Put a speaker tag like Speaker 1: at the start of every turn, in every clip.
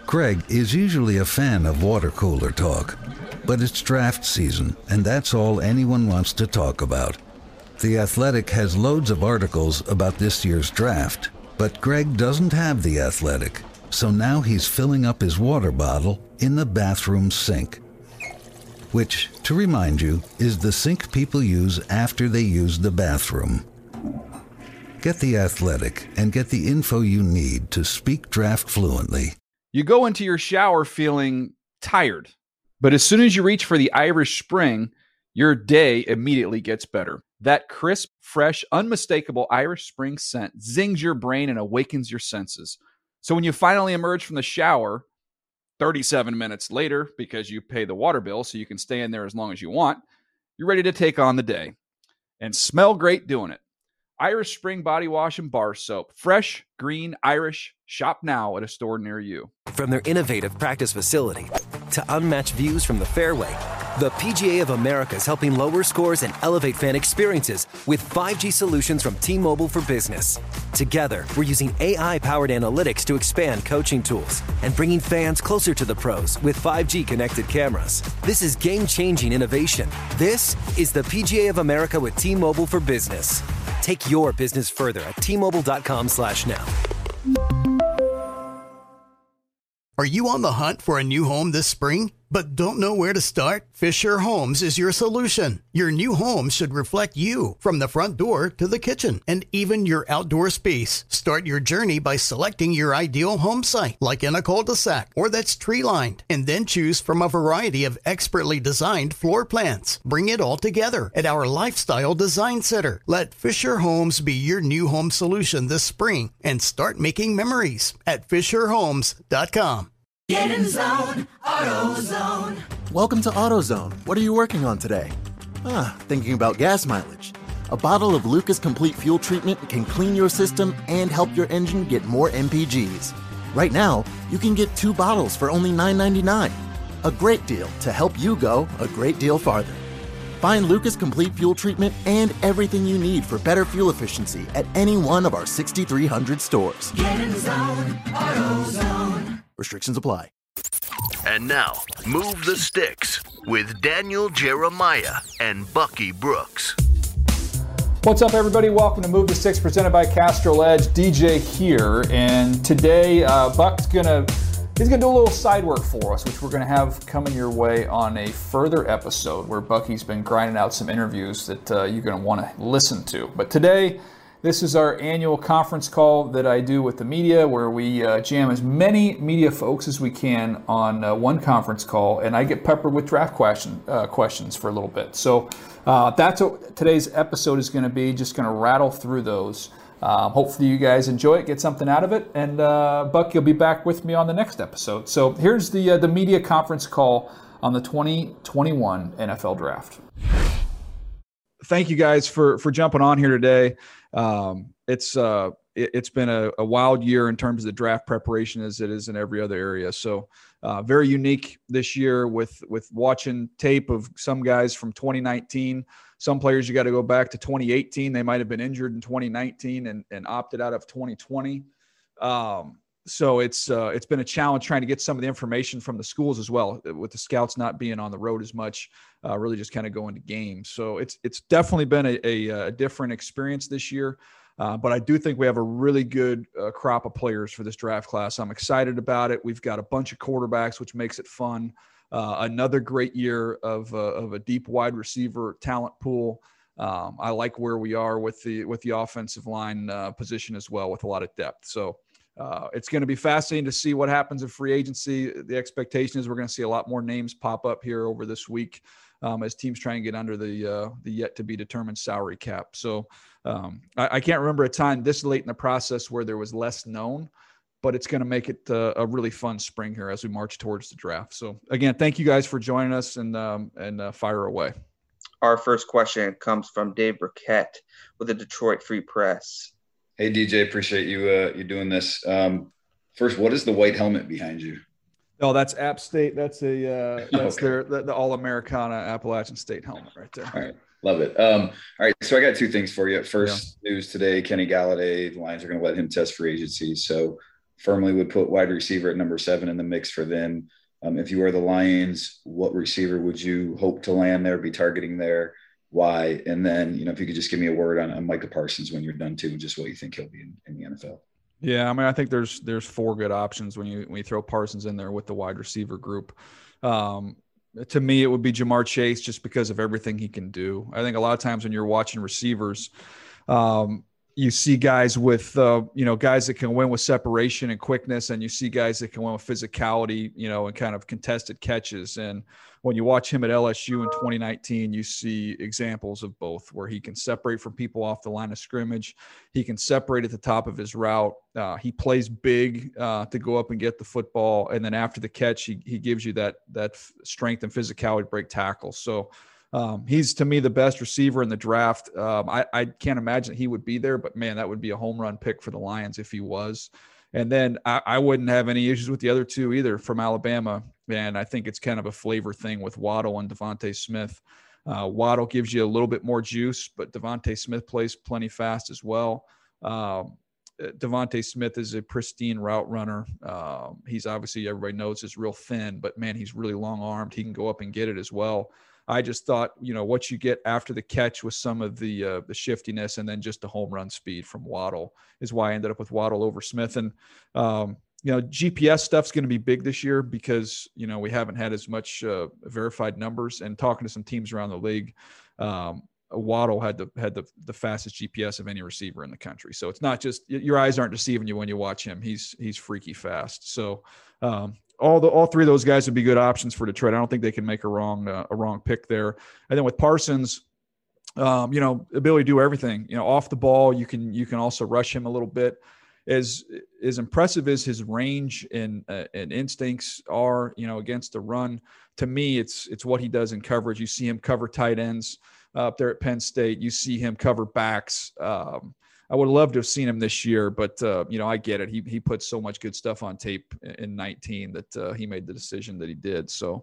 Speaker 1: Greg is usually a fan of water cooler talk, but it's draft season, and that's all anyone wants to talk about. The Athletic has loads of articles about this year's draft, but Greg doesn't have The Athletic, so now he's filling up his water bottle in the bathroom sink, which, to remind you, is the sink people use after they use the bathroom. Get The Athletic and get the info you need to speak draft fluently.
Speaker 2: You go into your shower feeling tired, but as soon as you reach for the Irish Spring, your day immediately gets better. That crisp, fresh, unmistakable Irish Spring scent zings your brain and awakens your senses. So when you finally emerge from the shower, 37 minutes later, because you pay the water bill so you can stay in there as long as you want, you're ready to take on the day and smell great doing it. Irish Spring Body Wash and Bar Soap. Fresh, green, Irish. Shop now at a store near you.
Speaker 3: From their innovative practice facility to unmatched views from the fairway, the PGA of America is helping lower scores and elevate fan experiences with 5G solutions from T-Mobile for Business. Together, we're using AI-powered analytics to expand coaching tools and bringing fans closer to the pros with 5G connected cameras. This is game-changing innovation. This is the PGA of America with T-Mobile for Business. Take your business further at T-Mobile.com/now.
Speaker 4: Are you on the hunt for a new home this spring, but don't know where to start? Fisher Homes is your solution. Your new home should reflect you, from the front door to the kitchen, and even your outdoor space. Start your journey by selecting your ideal home site, like in a cul-de-sac or that's tree-lined, and then choose from a variety of expertly designed floor plans. Bring it all together at our Lifestyle Design Center. Let Fisher Homes be your new home solution this spring and start making memories at FisherHomes.com.
Speaker 5: Get in zone, AutoZone.
Speaker 6: Welcome to AutoZone. What are you working on today? Thinking about gas mileage. A bottle of Lucas Complete Fuel Treatment can clean your system and help your engine get more MPGs. Right now, you can get 2 bottles for only $9.99. A great deal to help you go a great deal farther. Find Lucas Complete Fuel Treatment and everything you need for better fuel efficiency at any one of our 6,300 stores.
Speaker 5: Get in zone, AutoZone.
Speaker 6: Restrictions apply.
Speaker 7: And now, Move the Sticks with Daniel Jeremiah and Bucky Brooks.
Speaker 2: What's up, everybody? Welcome to Move the Sticks, presented by Castrol Edge. DJ here, and today Buck's he's gonna do a little side work for us, which we're gonna have coming your way on a further episode where Bucky's been grinding out some interviews that you're gonna want to listen to. But today, this is our annual conference call that I do with the media, where we jam as many media folks as we can on one conference call, and I get peppered with draft questions for a little bit. So that's what today's episode is going to be, just going to rattle through those. Hopefully you guys enjoy it, get something out of it, and Buck, you'll be back with me on the next episode. So here's the media conference call on the 2021 NFL Draft. Thank you guys for jumping on here today. It's been a wild year in terms of the draft preparation, as it is in every other area. So very unique this year with watching tape of some guys from 2019. Some players you got to go back to 2018. They might have been injured in 2019 and opted out of 2020. So it's been a challenge trying to get some of the information from the schools as well, with the scouts not being on the road as much, really just kind of going to games. So it's definitely been a different experience this year. But I do think we have a really good crop of players for this draft class. I'm excited about it. We've got a bunch of quarterbacks, which makes it fun. Another great year of a deep wide receiver talent pool. I like where we are with the offensive line position as well, with a lot of depth. So it's going to be fascinating to see what happens in free agency. The expectation is we're going to see a lot more names pop up here over this week as teams try and get under the yet to be determined salary cap. So I can't remember a time this late in the process where there was less known, but it's going to make it a really fun spring here as we march towards the draft. So again, thank you guys for joining us, and fire away.
Speaker 8: Our first question comes from Dave Burkett with the Detroit Free Press.
Speaker 9: Hey, DJ, appreciate you doing this. First, what is the white helmet behind you?
Speaker 2: Oh, that's App State. That's
Speaker 9: Okay.
Speaker 2: the All-Americana Appalachian State helmet right there.
Speaker 9: All right. Love it. All right. So I got two things for you. First, news today, Kenny Galladay, the Lions are going to let him test free agency. So firmly would put wide receiver at number 7 in the mix for them. If you were the Lions, what receiver would you hope to land there, be targeting there? Why? And then, if you could just give me a word on Micah Parsons when you're done too, just what you think he'll be in the NFL.
Speaker 2: Yeah, I mean, I think there's 4 good options when you throw Parsons in there with the wide receiver group. To me, it would be Jamar Chase just because of everything he can do. I think a lot of times when you're watching receivers, you see guys with, guys that can win with separation and quickness, and you see guys that can win with physicality, and kind of contested catches. And when you watch him at LSU in 2019, you see examples of both, where he can separate from people off the line of scrimmage. He can separate at the top of his route. He plays big to go up and get the football. And then after the catch, he gives you that strength and physicality to break tackles. So he's, to me, the best receiver in the draft. I can't imagine he would be there, but man, that would be a home run pick for the Lions if he was. And then I wouldn't have any issues with the other 2 either from Alabama. And I think it's kind of a flavor thing with Waddle and Devontae Smith. Waddle gives you a little bit more juice, but Devontae Smith plays plenty fast as well. Devontae Smith is a pristine route runner. He's obviously, everybody knows, is real thin, but man, he's really long armed. He can go up and get it as well. I just thought, what you get after the catch with some of the shiftiness and then just the home run speed from Waddle is why I ended up with Waddle over Smith. And, GPS stuff's going to be big this year because, we haven't had as much verified numbers, and talking to some teams around the league, Waddle had the fastest GPS of any receiver in the country. So it's not just, your eyes aren't deceiving you when you watch him. He's freaky fast. So, all 3 of those guys would be good options for Detroit. I don't think they can make a wrong pick there. And then with Parsons, ability to do everything. Off the ball, you can also rush him a little bit. As impressive as his range and instincts are, against the run, to me, it's what he does in coverage. You see him cover tight ends up there at Penn State. You see him cover backs. I would love to have seen him this year, but I get it. He put so much good stuff on tape in 19 that he made the decision that he did. So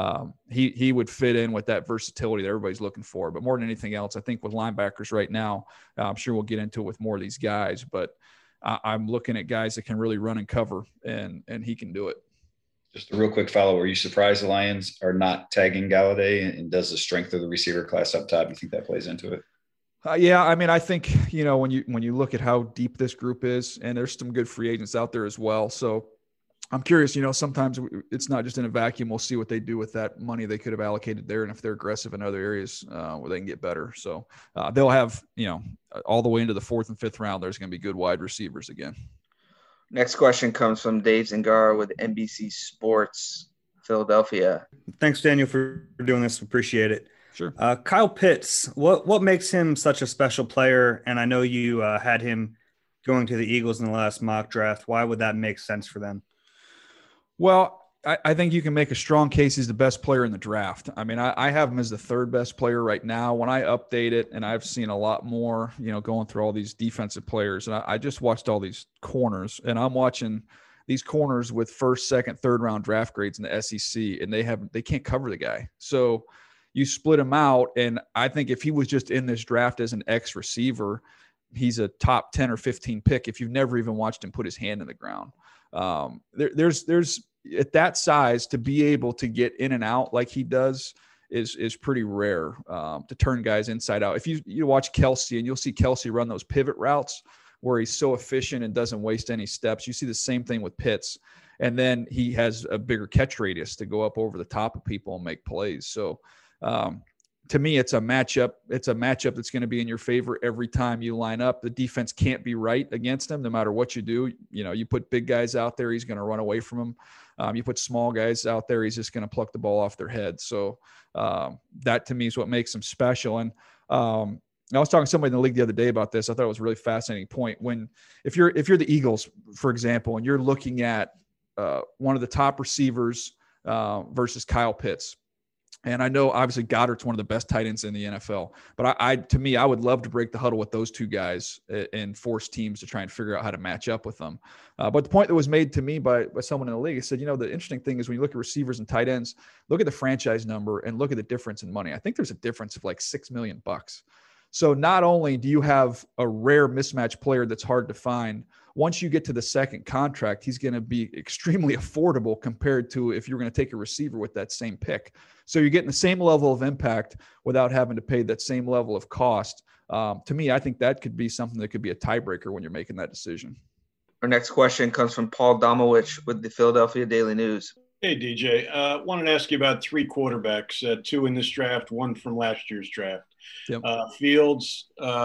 Speaker 2: he would fit in with that versatility that everybody's looking for. But more than anything else, I think with linebackers right now, I'm sure we'll get into it with more of these guys, but I'm looking at guys that can really run and cover, and he can do it.
Speaker 9: Just a real quick follow. Were you surprised the Lions are not tagging Galladay, and does the strength of the receiver class up top, you think that plays into it?
Speaker 2: Yeah, I mean, I think, when you look at how deep this group is, and there's some good free agents out there as well. So I'm curious, sometimes it's not just in a vacuum. We'll see what they do with that money they could have allocated there, and if they're aggressive in other areas where they can get better. So they'll have, all the way into the 4th and 5th round, there's going to be good wide receivers again.
Speaker 8: Next question comes from Dave Zingara with NBC Sports, Philadelphia.
Speaker 10: Thanks, Daniel, for doing this. Appreciate it.
Speaker 2: Sure.
Speaker 10: Kyle Pitts, what makes him such a special player? And I know you had him going to the Eagles in the last mock draft. Why would that make sense for them?
Speaker 2: Well, I think you can make a strong case he's the best player in the draft. I mean, I have him as the 3rd best player right now. When I update it, and I've seen a lot more, going through all these defensive players, and I just watched all these corners, and I'm watching these corners with 1st, 2nd, 3rd round draft grades in the SEC, and they can't cover the guy. So you split him out, and I think if he was just in this draft as an X receiver, he's a top 10 or 15 pick if you've never even watched him put his hand in the ground. There's at that size, to be able to get in and out like he does is pretty rare, to turn guys inside out. If you watch Kelsey, and you'll see Kelsey run those pivot routes where he's so efficient and doesn't waste any steps. You see the same thing with Pitts. And then he has a bigger catch radius to go up over the top of people and make plays. So to me, it's a matchup. It's a matchup that's going to be in your favor every time you line up. The defense can't be right against him no matter what you do. You put big guys out there, he's going to run away from them. You put small guys out there, he's just going to pluck the ball off their head. So that to me is what makes him special. And I was talking to somebody in the league the other day about this. I thought it was a really fascinating point. If you're the Eagles, for example, and you're looking at one of the top receivers versus Kyle Pitts. And I know obviously Goddard's one of the best tight ends in the NFL, but to me, I would love to break the huddle with those two guys and force teams to try and figure out how to match up with them. But the point that was made to me by someone in the league, he said, the interesting thing is when you look at receivers and tight ends, look at the franchise number and look at the difference in money. I think there's a difference of like $6 million. So not only do you have a rare mismatch player that's hard to find, once you get to the second contract, he's going to be extremely affordable compared to if you're going to take a receiver with that same pick. So you're getting the same level of impact without having to pay that same level of cost. To me, I think that could be something that could be a tiebreaker when you're making that decision.
Speaker 8: Our next question comes from Paul Domowitch with the Philadelphia Daily News.
Speaker 11: Hey, DJ. Wanted to ask you about 3 quarterbacks, 2 in this draft, 1 from last year's draft.
Speaker 2: Yep.
Speaker 11: Fields,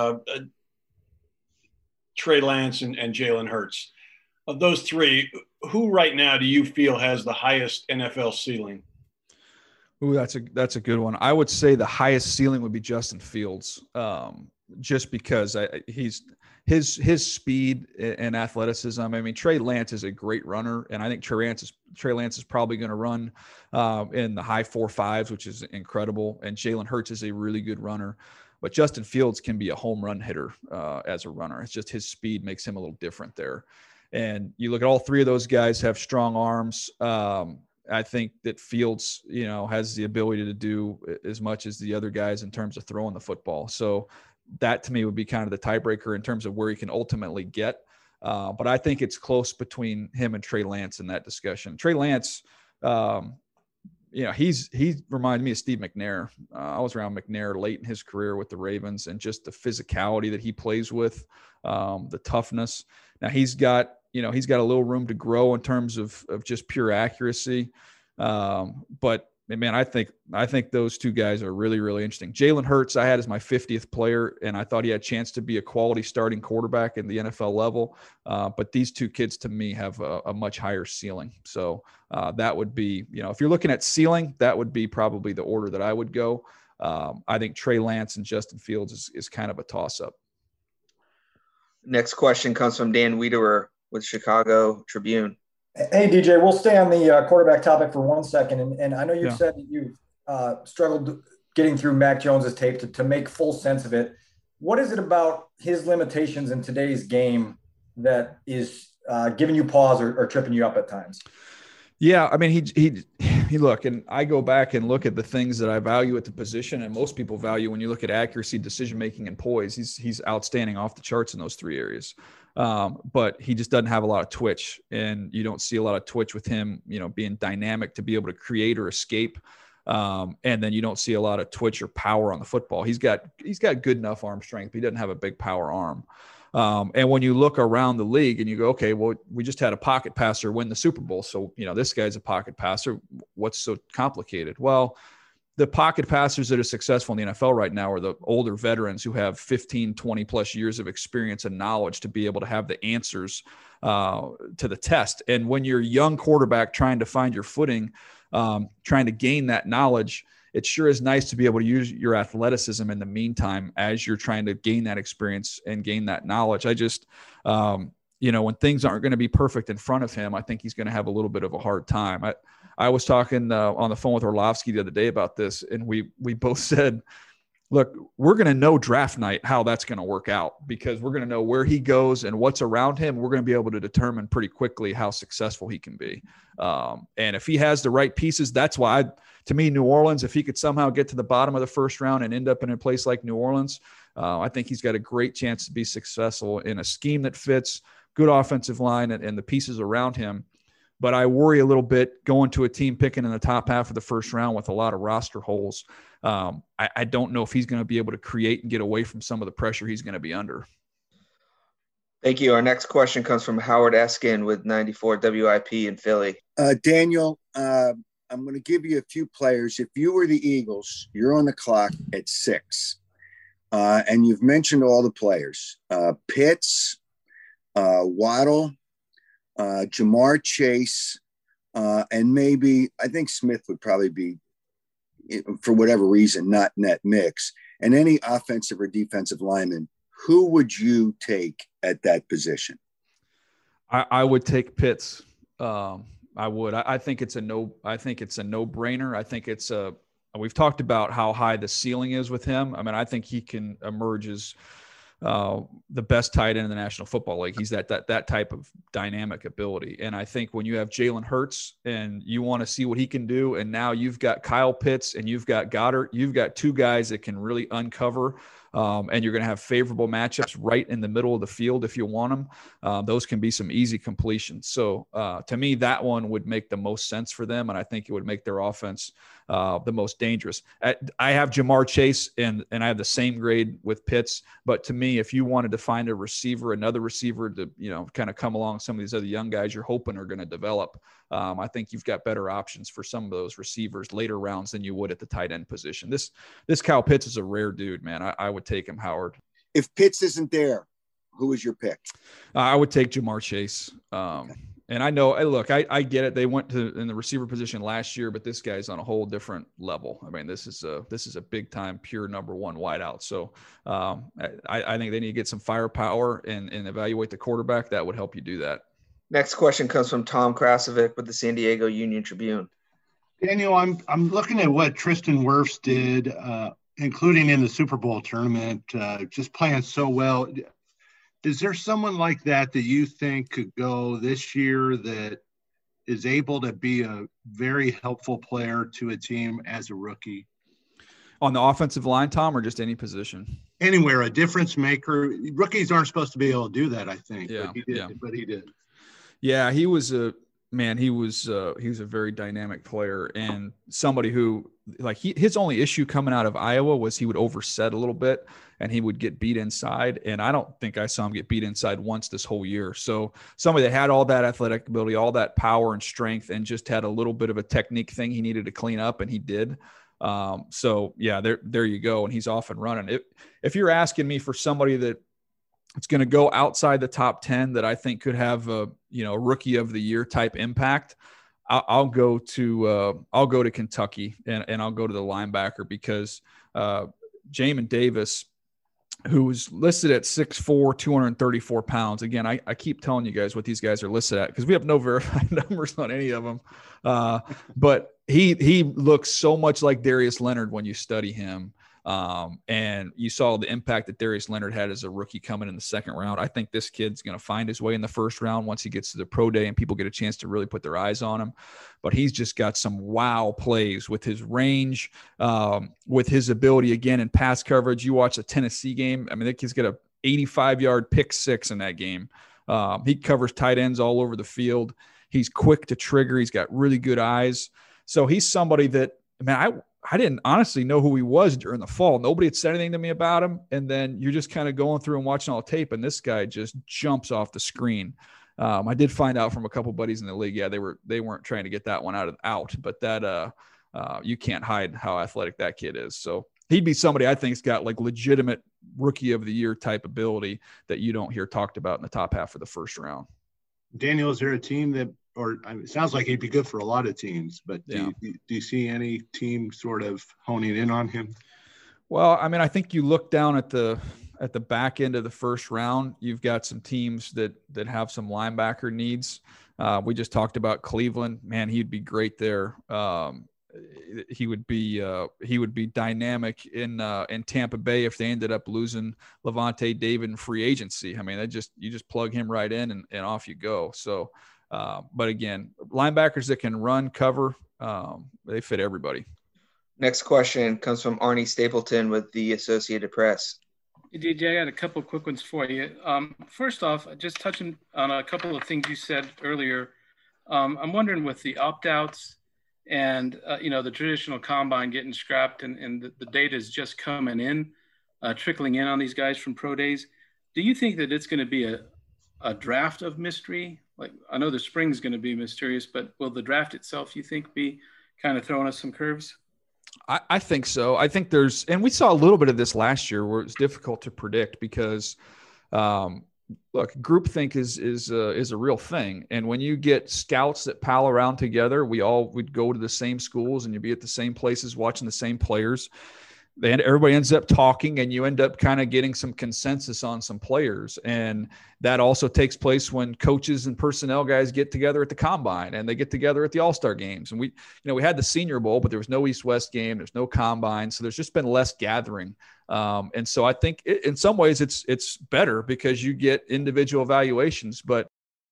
Speaker 11: Trey Lance, and Jalen Hurts. Of those 3, who right now do you feel has the highest NFL ceiling?
Speaker 2: Ooh, that's a good one. I would say the highest ceiling would be Justin Fields, just because his speed and athleticism. I mean, Trey Lance is a great runner, and I think Trey Lance is probably going to run in the high 4.5s, which is incredible. And Jalen Hurts is a really good runner. But Justin Fields can be a home run hitter as a runner. It's just his speed makes him a little different there. And you look at all 3 of those guys have strong arms. I think that Fields, has the ability to do as much as the other guys in terms of throwing the football. So that to me would be kind of the tiebreaker in terms of where he can ultimately get. But I think it's close between him and Trey Lance in that discussion. Trey Lance, he reminded me of Steve McNair. I was around McNair late in his career with the Ravens, and just the physicality that he plays with, the toughness. Now he's got a little room to grow in terms of just pure accuracy. But man, I think those 2 guys are really, really interesting. Jalen Hurts, I had as my 50th player, and I thought he had a chance to be a quality starting quarterback in the NFL level. But these 2 kids to me have a much higher ceiling. So that would be, if you're looking at ceiling, that would be probably the order that I would go. I think Trey Lance and Justin Fields is kind of a toss-up.
Speaker 8: Next question comes from Dan Wiederer with Chicago Tribune.
Speaker 12: Hey, DJ, we'll stay on the quarterback topic for 1 second. And I know you've said that you've struggled getting through Mac Jones's tape to make full sense of it. What is it about his limitations in today's game that is giving you pause or tripping you up at times?
Speaker 2: Yeah, I mean, he look, and I go back and look at the things that I value at the position, and most people value when you look at accuracy, decision-making, and poise. He's outstanding off the charts in those 3 areas. But he just doesn't have a lot of twitch, and you don't see a lot of twitch with him, being dynamic to be able to create or escape. And then you don't see a lot of twitch or power on the football. He's got good enough arm strength, but he doesn't have a big power arm. And when you look around the league and you go, okay, well, we just had a pocket passer win the Super Bowl. So, this guy's a pocket passer. What's so complicated? Well, the pocket passers that are successful in the NFL right now are the older veterans who have 15, 20 plus years of experience and knowledge to be able to have the answers to the test. And when you're a young quarterback trying to find your footing, trying to gain that knowledge, it sure is nice to be able to use your athleticism in the meantime as you're trying to gain that experience and gain that knowledge. I just, when things aren't going to be perfect in front of him, I think he's going to have a little bit of a hard time. I was talking on the phone with Orlovsky the other day about this, and we both said, look, we're going to know draft night how that's going to work out, because we're going to know where he goes and what's around him. We're going to be able to determine pretty quickly how successful he can be. And if he has the right pieces, that's why, to me, New Orleans, if he could somehow get to the bottom of the first round and end up in a place like New Orleans, I think he's got a great chance to be successful in a scheme that fits, good offensive line, and the pieces around him. But I worry a little bit going to a team picking in the top half of the first round with a lot of roster holes. I don't know if he's going to be able to create and get away from some of the pressure he's going to be under.
Speaker 8: Thank you. Our next question comes from Howard Eskin with 94 WIP in Philly.
Speaker 13: Daniel, I'm going to give you a few players. If you were the Eagles, you're on the clock at 6. And you've mentioned all the players. Pitts, Waddle, Jamar Chase, and maybe I think Smith would probably be, for whatever reason, not in that mix. And any offensive or defensive lineman, who would you take at that position?
Speaker 2: I would take Pitts. I would. I think it's a no-brainer. I think it's we've talked about how high the ceiling is with him. I mean, I think he can emerge as the best tight end in the National Football League. He's that type of dynamic ability. And I think when you have Jalen Hurts and you want to see what he can do, and now you've got Kyle Pitts and you've got Goddard, you've got 2 guys that can really uncover and you're going to have favorable matchups right in the middle of the field if you want them. Those can be some easy completions. So to me, that one would make the most sense for them, and I think it would make their offense the most dangerous. I have Jamar Chase, and I have the same grade with Pitts. But to me, if you wanted to find a receiver, another receiver to kind of come along some of these other young guys you're hoping are going to develop, I think you've got better options for some of those receivers later rounds than you would at the tight end position. This Kyle Pitts is a rare dude, man. I would take him, Howard.
Speaker 13: If Pitts isn't there, who is your pick?
Speaker 2: I would take Jamar Chase. And I know, look, I get it. They went in the receiver position last year, but this guy's on a whole different level. I mean, this is a big time pure number one wideout. So I think they need to get some firepower and evaluate the quarterback. That would help you do that.
Speaker 8: Next question comes from Tom Krasovic with the San Diego Union Tribune.
Speaker 14: Daniel, I'm looking at what Tristan Wirfs did, including in the Super Bowl tournament, just playing so well. Is there someone like that you think could go this year that is able to be a very helpful player to a team as a rookie?
Speaker 2: On the offensive line, Tom, or just any position?
Speaker 14: Anywhere, a difference maker. Rookies aren't supposed to be able to do that, I think.
Speaker 2: Yeah,
Speaker 14: but he did.
Speaker 2: Yeah, he was a very dynamic player, and somebody who, like, his only issue coming out of Iowa was he would overset a little bit and he would get beat inside. And I don't think I saw him get beat inside once this whole year. So somebody that had all that athletic ability, all that power and strength, and just had a little bit of a technique thing he needed to clean up, and he did. So yeah, there you go. And he's off and running. If you're asking me for somebody that it's going to go outside the top 10 that I think could have a rookie of the year type impact, I'll go to Kentucky and I'll go to the linebacker, because Jamin Davis, who was listed at 6'4", 234 pounds. Again, I keep telling you guys what these guys are listed at because we have no verified numbers on any of them. But he looks so much like Darius Leonard when you study him. And you saw the impact that Darius Leonard had as a rookie coming in the second round. I think this kid's going to find his way in the first round once he gets to the pro day and people get a chance to really put their eyes on him. But he's just got some wow plays with his range, with his ability again in pass coverage. You watch a Tennessee game. I mean, that kid's got a 85-yard pick six in that game. He covers tight ends all over the field. He's quick to trigger. He's got really good eyes. So he's somebody that, man, I didn't honestly know who he was during the fall. Nobody had said anything to me about him. And then you're just kind of going through and watching all the tape, and this guy just jumps off the screen. I did find out from a couple buddies in the league. Yeah, they weren't trying to get that one out, but that you can't hide how athletic that kid is. So he'd be somebody I think's got like legitimate rookie of the year type ability that you don't hear talked about in the top half of the first round.
Speaker 14: Daniel, is there a team that, it sounds like he'd be good for a lot of teams, but do you see any team sort of honing in on him?
Speaker 2: Well, I mean, I think you look down at the back end of the first round, you've got some teams that have some linebacker needs. We just talked about Cleveland. Man, he'd be great there. He would be dynamic in Tampa Bay if they ended up losing Levante David in free agency. I mean, you just plug him right in and off you go. So, but again, linebackers that can run, cover, they fit everybody.
Speaker 8: Next question comes from Arnie Stapleton with the Associated Press.
Speaker 15: Hey, DJ, I got a couple of quick ones for you. First off, just touching on a couple of things you said earlier. I'm wondering with the opt-outs and, the traditional combine getting scrapped and the data is just coming in, trickling in on these guys from pro days. Do you think that it's going to be a draft of mystery? Like, I know the spring is going to be mysterious, but will the draft itself, you think, be kind of throwing us some curves?
Speaker 2: I think so. I think and we saw a little bit of this last year where it's difficult to predict because, look, groupthink is a real thing. And when you get scouts that pal around together, we all would go to the same schools and you'd be at the same places watching the same players. Everybody ends up talking and you end up kind of getting some consensus on some players. And that also takes place when coaches and personnel guys get together at the combine and they get together at the All-Star games. And we had the Senior Bowl, but there was no East-West game. There's no combine. So there's just been less gathering. And so I think in some ways it's better because you get individual evaluations, but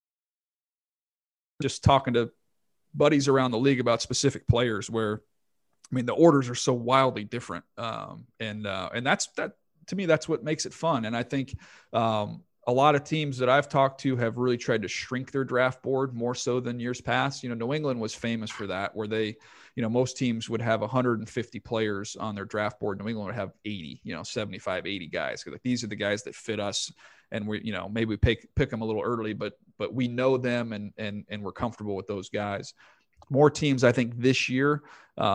Speaker 2: just talking to buddies around the league about specific players where, I mean, the orders are so wildly different. And to me, that's what makes it fun. And I think a lot of teams that I've talked to have really tried to shrink their draft board more so than years past. New England was famous for that, where they, most teams would have 150 players on their draft board. New England would have 80, 75, 80 guys. Like, these are the guys that fit us. And we, maybe we pick them a little early, but we know them and we're comfortable with those guys. More teams, I think, this year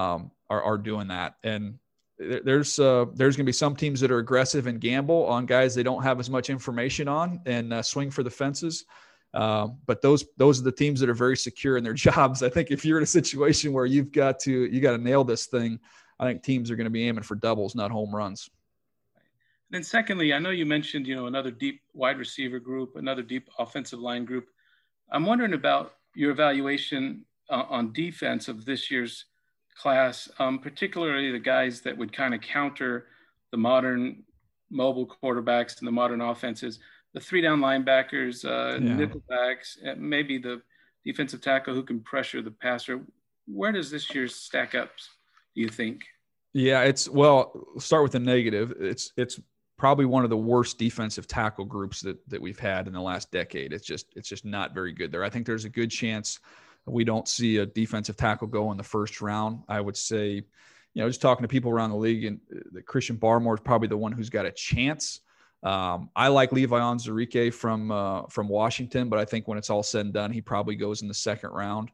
Speaker 2: are doing that. And there's going to be some teams that are aggressive and gamble on guys they don't have as much information on and swing for the fences. But those are the teams that are very secure in their jobs. I think if you're in a situation where you got to nail this thing, I think teams are going to be aiming for doubles, not home runs.
Speaker 15: And then secondly, I know you mentioned, another deep wide receiver group, another deep offensive line group. I'm wondering about your evaluation on defense of this year's class, particularly the guys that would kind of counter the modern mobile quarterbacks and the modern offenses, the 3-down linebackers, nickelbacks, maybe the defensive tackle who can pressure the passer. Where does this year stack up, do you think?
Speaker 2: Yeah, start with the negative. It's probably one of the worst defensive tackle groups that we've had in the last decade. It's just not very good there. I think there's a good chance we don't see a defensive tackle go in the first round. I would say, just talking to people around the league, and that Christian Barmore is probably the one who's got a chance. I like Levi Onwuzurike from Washington, but I think when it's all said and done, he probably goes in the second round.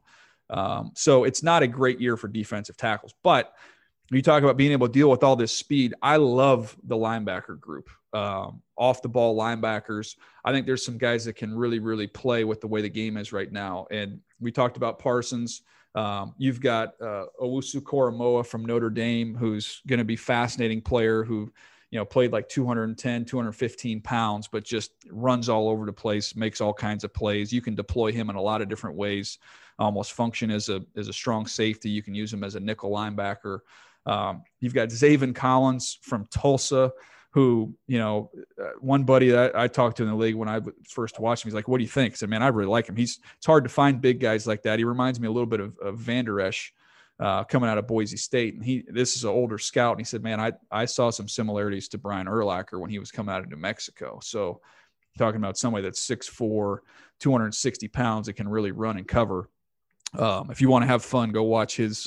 Speaker 2: So it's not a great year for defensive tackles. But when you talk about being able to deal with all this speed, I love the linebacker group. Off the ball linebackers, I think there's some guys that can really, really play with the way the game is right now. And we talked about Parsons. You've got Owusu Koromoa from Notre Dame, who's going to be a fascinating player who, played like 210, 215 pounds, but just runs all over the place, makes all kinds of plays. You can deploy him in a lot of different ways, almost function as a strong safety. You can use him as a nickel linebacker. You've got Zaven Collins from Tulsa, who, one buddy that I talked to in the league when I first watched him, he's like, "What do you think?" I said, "Man, I really like him. It's hard to find big guys like that." He reminds me a little bit of Van Der Esch coming out of Boise State. And this is an older scout. And he said, "Man, I saw some similarities to Brian Urlacher when he was coming out of New Mexico." So talking about somebody that's 6'4", 260 pounds that can really run and cover. If you want to have fun, go watch his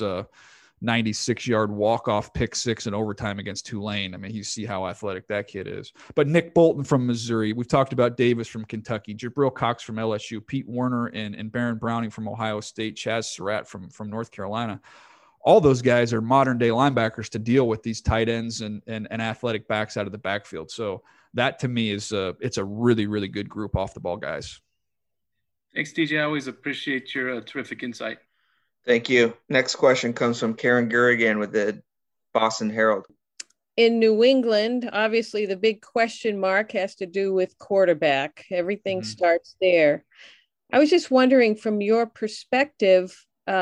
Speaker 2: 96-yard walk-off pick six in overtime against Tulane. I mean, you see how athletic that kid is. But Nick Bolton from Missouri. We've talked about Davis from Kentucky, Jabril Cox from LSU, Pete Werner and Baron Browning from Ohio State, Chaz Surratt from North Carolina. All those guys are modern-day linebackers to deal with these tight ends and athletic backs out of the backfield. So that, to me, is it's a really, really good group off the ball guys.
Speaker 15: Thanks, DJ. I always appreciate your terrific insight.
Speaker 8: Thank you. Next question comes from Karen Gurrigan with the Boston Herald.
Speaker 16: In New England, obviously the big question mark has to do with quarterback. Everything starts there. I was just wondering, from your perspective,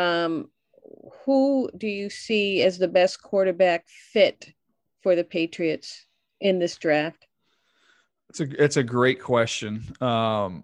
Speaker 16: who do you see as the best quarterback fit for the Patriots in this draft?
Speaker 2: It's a great question. The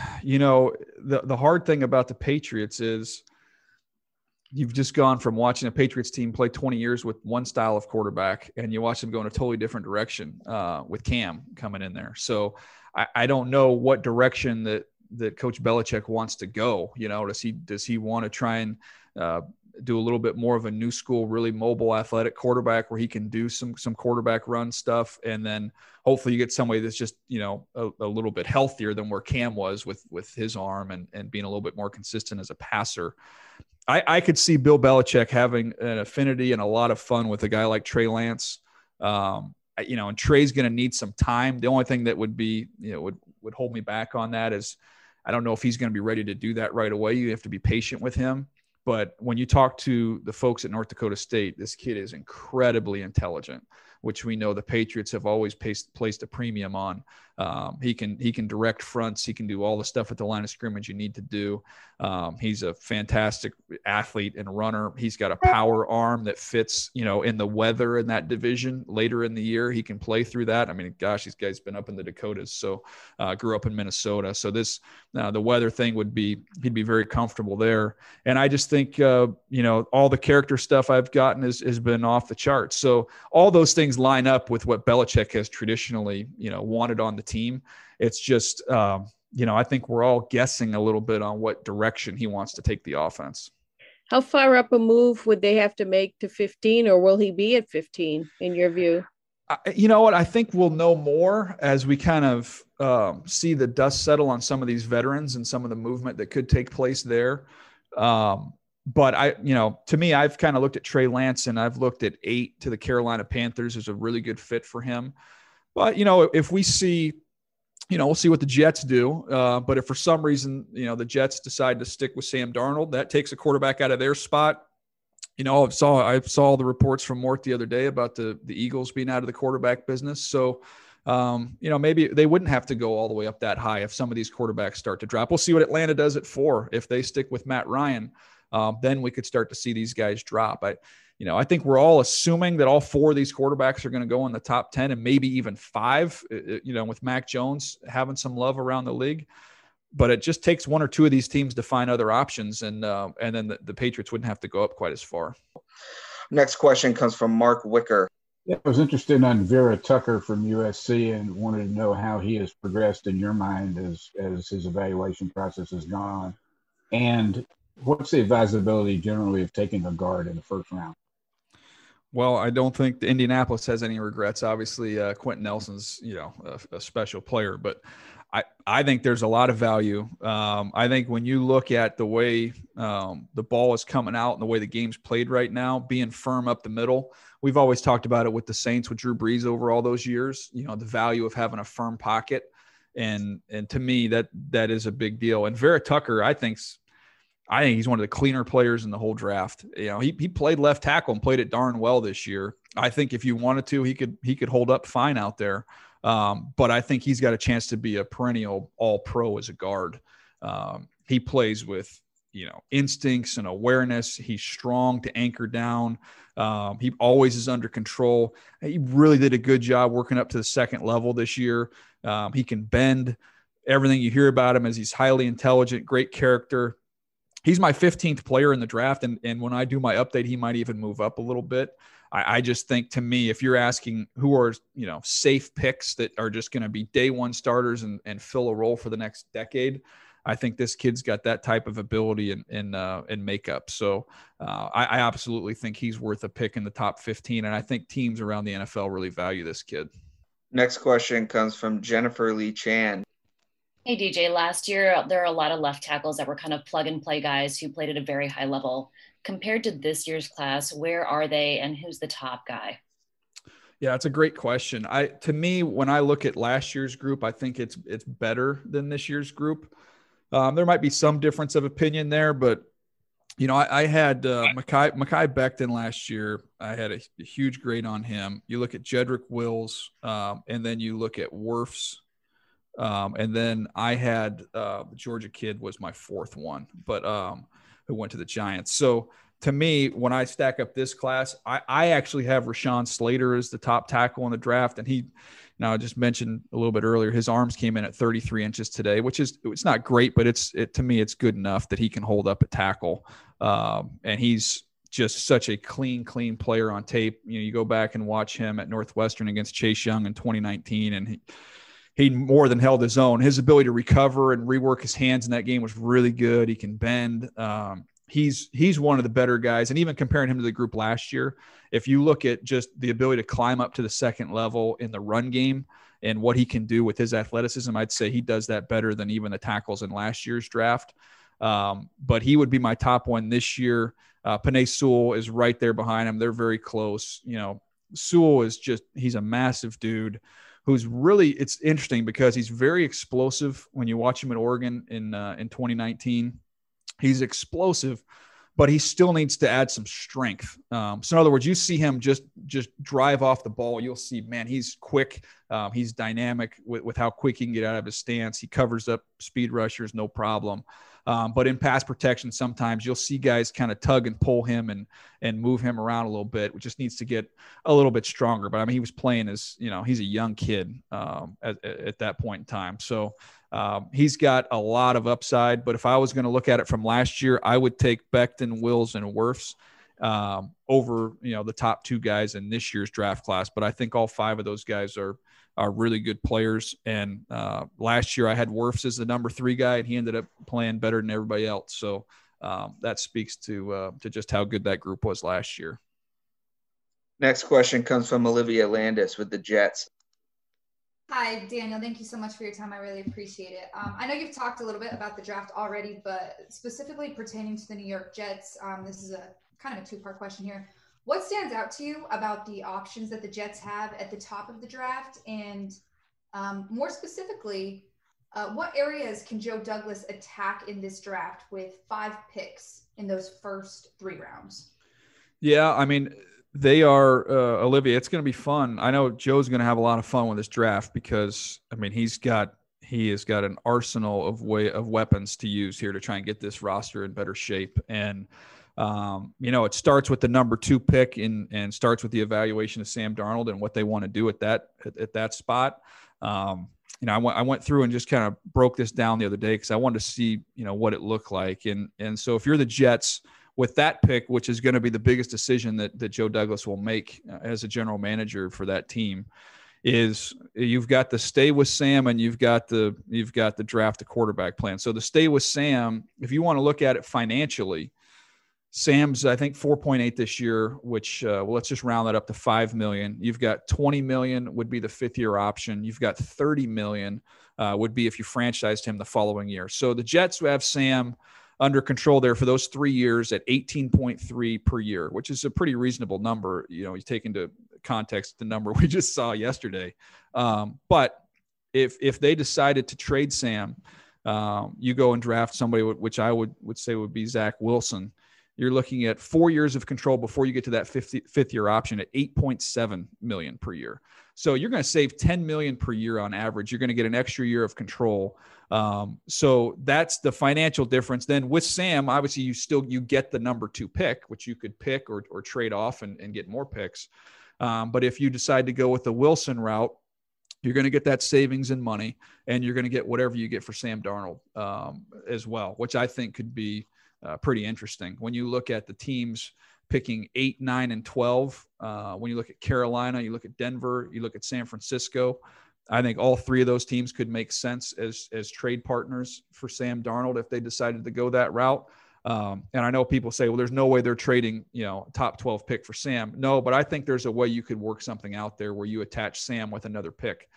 Speaker 2: hard thing about the Patriots is you've just gone from watching a Patriots team play 20 years with one style of quarterback, and you watch them go in a totally different direction with Cam coming in there. So I don't know what direction that Coach Belichick wants to go. Does he want to try and do a little bit more of a new school, really mobile, athletic quarterback where he can do some quarterback run stuff, and then hopefully you get somebody that's just a little bit healthier than where Cam was with his arm and being a little bit more consistent as a passer. I could see Bill Belichick having an affinity and a lot of fun with a guy like Trey Lance. And Trey's going to need some time. The only thing that would be, would hold me back on that is I don't know if he's going to be ready to do that right away. You have to be patient with him. But when you talk to the folks at North Dakota State, this kid is incredibly intelligent, which we know the Patriots have always placed a premium on. He can direct fronts. He can do all the stuff at the line of scrimmage you need to do. He's a fantastic athlete and runner. He's got a power arm that fits, in the weather in that division later in the year. He can play through that. I mean, gosh, this guy's been up in the Dakotas, so grew up in Minnesota. So the weather thing he'd be very comfortable there. And I just think, all the character stuff I've gotten has been off the charts. So all those things things line up with what Belichick has traditionally, wanted on the team. It's just, I think we're all guessing a little bit on what direction he wants to take the offense.
Speaker 16: How far up a move would they have to make to 15, or will he be at 15 in your view?
Speaker 2: You know what? I think we'll know more as we kind of see the dust settle on some of these veterans and some of the movement that could take place there. But to me, I've kind of looked at Trey Lance, and I've looked at 8 to the Carolina Panthers as a really good fit for him. But, if we see, we'll see what the Jets do. But if for some reason, the Jets decide to stick with Sam Darnold, that takes a quarterback out of their spot. I saw the reports from Mort the other day about the Eagles being out of the quarterback business. So, maybe they wouldn't have to go all the way up that high if some of these quarterbacks start to drop. We'll see what Atlanta does at 4. If they stick with Matt Ryan, then we could start to see these guys drop. I think we're all assuming that all 4 of these quarterbacks are going to go in the top 10 and maybe even 5, with Mac Jones having some love around the league. But it just takes 1 or 2 of these teams to find other options, and then the Patriots wouldn't have to go up quite as far.
Speaker 8: Next question comes from Mark Wicker.
Speaker 17: Yeah, I was interested on Vera Tucker from USC and wanted to know how he has progressed in your mind as his evaluation process has gone on. And what's the advisability generally of taking a guard in the first round?
Speaker 2: Well, I don't think Indianapolis has any regrets. Obviously, Quentin Nelson's, a special player, but I think there's a lot of value. I think when you look at the way the ball is coming out and the way the game's played right now, being firm up the middle, we've always talked about it with the Saints, with Drew Brees over all those years, the value of having a firm pocket. And to me, that is a big deal. And Vera Tucker, I think he's one of the cleaner players in the whole draft. He played left tackle and played it darn well this year. I think if you wanted to, he could hold up fine out there. But I think he's got a chance to be a perennial all-pro as a guard. He plays with, instincts and awareness. He's strong to anchor down. He always is under control. He really did a good job working up to the second level this year. He can bend. Everything you hear about him is he's highly intelligent, great character. He's my 15th player in the draft, and when I do my update, he might even move up a little bit. I just think, to me, if you're asking who are, safe picks that are just going to be day one starters and fill a role for the next decade, I think this kid's got that type of ability and makeup. So I absolutely think he's worth a pick in the top 15, and I think teams around the NFL really value this kid.
Speaker 8: Next question comes from Jennifer Lee Chan.
Speaker 18: Hey, DJ, last year, there are a lot of left tackles that were kind of plug-and-play guys who played at a very high level. Compared to this year's class, where are they and who's the top guy?
Speaker 2: Yeah, it's a great question. To me, when I look at last year's group, I think it's better than this year's group. There might be some difference of opinion there, but I had Mekhi Becton last year. I had a huge grade on him. You look at Jedrick Wills, and then you look at Wirfs. And then I had the Georgia kid was my 4th one, but who went to the Giants. So to me, when I stack up this class, I actually have Rashawn Slater as the top tackle in the draft. And I just mentioned a little bit earlier, his arms came in at 33 inches today, which it's not great, but to me, it's good enough that he can hold up a tackle. And he's just such a clean player on tape. You go back and watch him at Northwestern against Chase Young in 2019, and he more than held his own. His ability to recover and rework his hands in that game was really good. He can bend. He's one of the better guys. And even comparing him to the group last year, if you look at just the ability to climb up to the second level in the run game and what he can do with his athleticism, I'd say he does that better than even the tackles in last year's draft. But he would be my top one this year. Penei Sewell is right there behind him. They're very close. Sewell is he's a massive dude who's really, it's interesting because he's very explosive. When you watch him at Oregon in 2019, he's explosive, but he still needs to add some strength. So in other words, you see him just drive off the ball. You'll see, man, he's quick. He's dynamic with how quick he can get out of his stance. He covers up speed rushers, no problem. But in pass protection, sometimes you'll see guys kind of tug and pull him and move him around a little bit, which just needs to get a little bit stronger. But I mean, he was playing as, he's a young kid at that point in time. So he's got a lot of upside. But if I was going to look at it from last year, I would take Becton, Wills, and Wirfs over, the top 2 guys in this year's draft class. But I think all 5 of those guys are really good players. And last year I had Wirfs as the number 3 guy, and he ended up playing better than everybody else. So that speaks to just how good that group was last year.
Speaker 8: Next question comes from Olivia Landis with the Jets.
Speaker 19: Hi, Daniel. Thank you so much for your time. I really appreciate it. I know you've talked a little bit about the draft already, but specifically pertaining to the New York Jets, this is a kind of a 2-part question here. What stands out to you about the options that the Jets have at the top of the draft? And more specifically, what areas can Joe Douglas attack in this draft with 5 picks in those first 3 rounds?
Speaker 2: Yeah, I mean, they are, Olivia, it's going to be fun. I know Joe's going to have a lot of fun with this draft because, I mean, he has got an arsenal of weapons to use here to try and get this roster in better shape. And, it starts with the number 2 pick and starts with the evaluation of Sam Darnold and what they want to do at that spot. I went through and just kind of broke this down the other day because I wanted to see, what it looked like. And so if you're the Jets, with that pick, which is going to be the biggest decision that Joe Douglas will make as a general manager for that team, is you've got the stay with Sam and you've got the draft a quarterback plan. So the stay with Sam, if you want to look at it financially, Sam's, I think, 4.8 this year, which let's just round that up to $5 million. You've got $20 million would be the 5th-year option. You've got $30 million would be if you franchised him the following year. So the Jets have Sam under control there for those 3 years at 18.3 per year, which is a pretty reasonable number. You take into context the number we just saw yesterday. But if they decided to trade Sam, you go and draft somebody, which I would say would be Zach Wilson. You're looking at 4 years of control before you get to that 5th-year option at $8.7 million per year. So you're going to save $10 million per year on average. You're going to get an extra year of control. So that's the financial difference. Then with Sam, obviously you get the number 2 pick, which you could pick or trade off and get more picks. But if you decide to go with the Wilson route, you're going to get that savings in money, and you're going to get whatever you get for Sam Darnold as well, which I think could be pretty interesting. When you look at the teams picking 8, 9, and 12, when you look at Carolina, you look at Denver, you look at San Francisco, I think all 3 of those teams could make sense as trade partners for Sam Darnold if they decided to go that route. And I know people say, well, there's no way they're trading, top 12 pick for Sam. No, but I think there's a way you could work something out there where you attach Sam with another pick.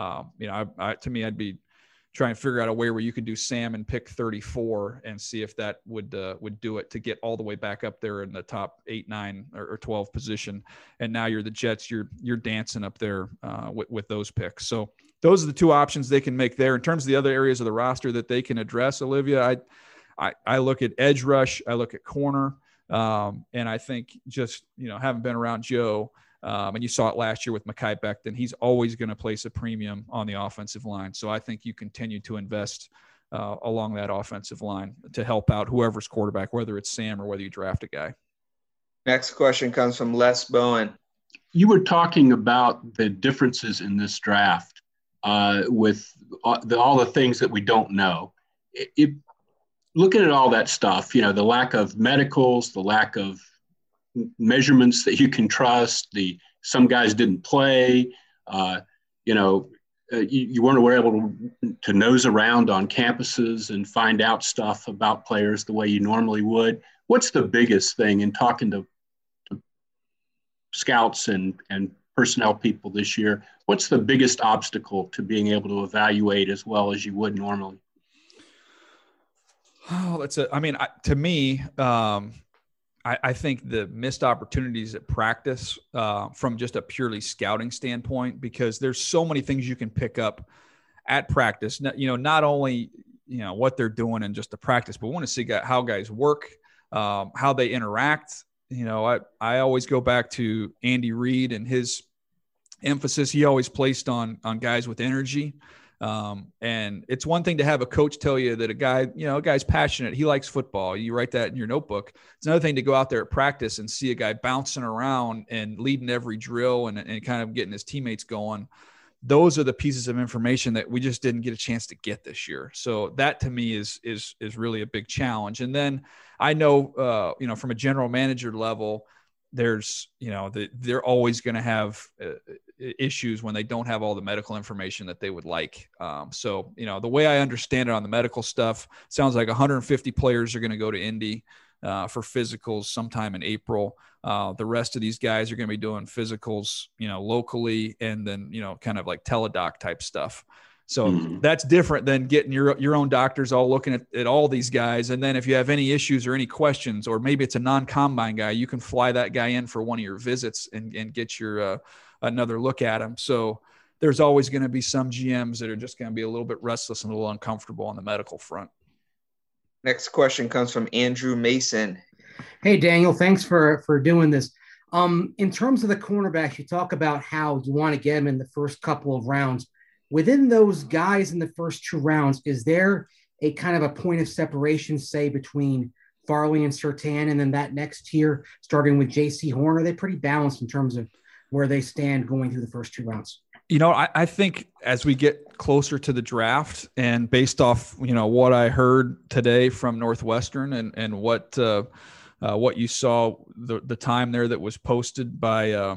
Speaker 2: To me, I'd be trying to figure out a way where you could do Sam and pick 34 and see if that would do it to get all the way back up there in the top 8, 9, or 12 position. And now you're the Jets, you're dancing up there with those picks. So those are the 2 options they can make there. In terms of the other areas of the roster that they can address, Olivia, I look at edge rush, I look at corner, and I think just, having been around Joe, and you saw it last year with Mekhi Becton, he's always going to place a premium on the offensive line. So I think you continue to invest along that offensive line to help out whoever's quarterback, whether it's Sam or whether you draft a guy.
Speaker 8: Next question comes from Les Bowen.
Speaker 20: You were talking about the differences in this draft with all the things that we don't know. Looking at all that stuff, the lack of medicals, the lack of measurements that you can trust, some guys didn't play, you weren't able to nose around on campuses and find out stuff about players the way you normally would. What's the biggest thing in talking to scouts and personnel people this year? What's the biggest obstacle to being able to evaluate as well as you would normally?
Speaker 2: Oh, to me, I think the missed opportunities at practice from just a purely scouting standpoint, because there's so many things you can pick up at practice. Not only, what they're doing in just the practice, but we want to see how guys work, how they interact. I always go back to Andy Reid and his emphasis he always placed on guys with energy. And it's one thing to have a coach tell you that a guy's passionate. He likes football. You write that in your notebook. It's another thing to go out there at practice and see a guy bouncing around and leading every drill and kind of getting his teammates going. those are the pieces of information that we just didn't get a chance to get this year. So that to me is really a big challenge. And then I know, from a general manager level, there's, they're always going to have issues when they don't have all the medical information that they would like. So, the way I understand it on the medical stuff, sounds like 150 players are going to go to Indy for physicals sometime in April. The rest of these guys are going to be doing physicals, locally, and then, kind of like teledoc type stuff. So that's different than getting your own doctors all looking at all these guys. And then if you have any issues or any questions, or maybe it's a non-combine guy, you can fly that guy in for one of your visits and get your another look at him. So there's always going to be some GMs that are just going to be a little bit restless and a little uncomfortable on the medical front.
Speaker 8: Next question comes from Andrew Mason.
Speaker 21: Hey, Daniel, thanks for doing this. In terms of the cornerbacks, you talk about how you want to get them in the first couple of rounds. Within those guys in the first 2 rounds, is there a kind of a point of separation, say, between Farley and Surtain, and then that next tier, starting with J.C. Horn? Are they pretty balanced in terms of where they stand going through the first 2 rounds?
Speaker 2: I think as we get closer to the draft, and based off, what I heard today from Northwestern and what you saw, the time there that was posted by,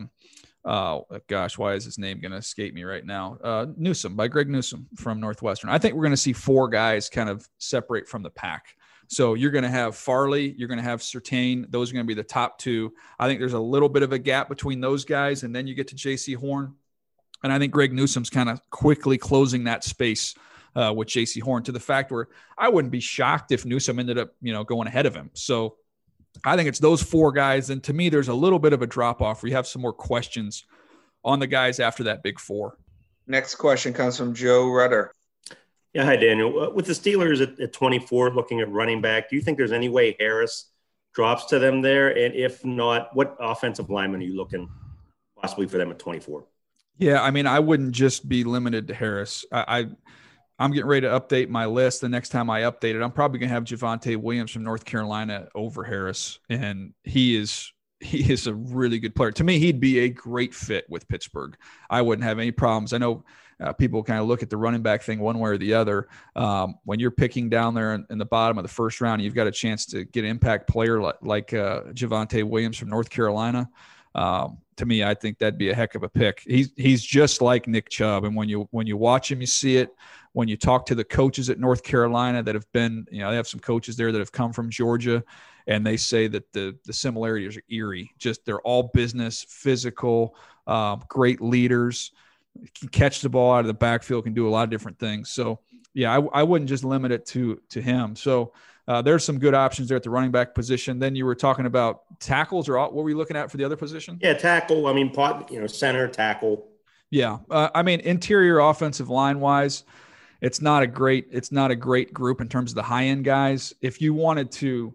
Speaker 2: why is his name going to escape me right now? Newsome, by Greg Newsome from Northwestern. I think we're going to see 4 guys kind of separate from the pack. So you're going to have Farley, you're going to have Surtain. Those are going to be the top 2. I think there's a little bit of a gap between those guys, and then you get to J.C. Horn. And I think Greg Newsome's kind of quickly closing that space with J.C. Horn, to the fact where I wouldn't be shocked if Newsome ended up, going ahead of him. So I think it's those 4 guys. And to me, there's a little bit of a drop off. We have some more questions on the guys after that big 4.
Speaker 8: Next question comes from Joe Rudder.
Speaker 22: Yeah. Hi, Daniel. With the Steelers at 24, looking at running back, do you think there's any way Harris drops to them there? And if not, what offensive lineman are you looking possibly for them at 24?
Speaker 2: Yeah, I wouldn't just be limited to Harris. I'm getting ready to update my list. The next time I update it, I'm probably going to have Javonte Williams from North Carolina over Harris, and he is a really good player. To me, he'd be a great fit with Pittsburgh. I wouldn't have any problems. I know people kind of look at the running back thing one way or the other. When you're picking down there in the bottom of the first round, you've got a chance to get an impact player like Javonte Williams from North Carolina. To me, I think that'd be a heck of a pick. He's just like Nick Chubb, and when you watch him, you see it. When you talk to the coaches at North Carolina that have been, they have some coaches there that have come from Georgia, and they say that the similarities are eerie. Just they're all business, physical, great leaders, can catch the ball out of the backfield, can do a lot of different things. So yeah, I wouldn't just limit it to him. So there's some good options there at the running back position. Then you were talking about tackles, or what were you looking at for the other position?
Speaker 22: Yeah, tackle. Center, tackle.
Speaker 2: Yeah. Interior offensive line wise, it's not a great group in terms of the high end guys. If you wanted to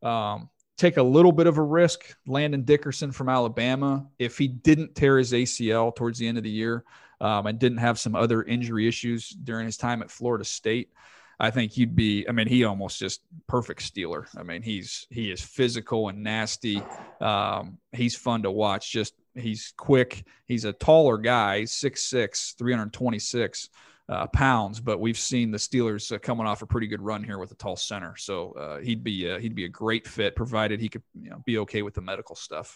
Speaker 2: take a little bit of a risk, Landon Dickerson from Alabama, if he didn't tear his ACL towards the end of the year and didn't have some other injury issues during his time at Florida State, I think he'd be, he almost just perfect Steeler. He is physical and nasty. He's fun to watch. He's quick. He's a taller guy, 6'6", 326 pounds, but we've seen the Steelers coming off a pretty good run here with a tall center. So he'd be a great fit, provided he could be okay with the medical stuff.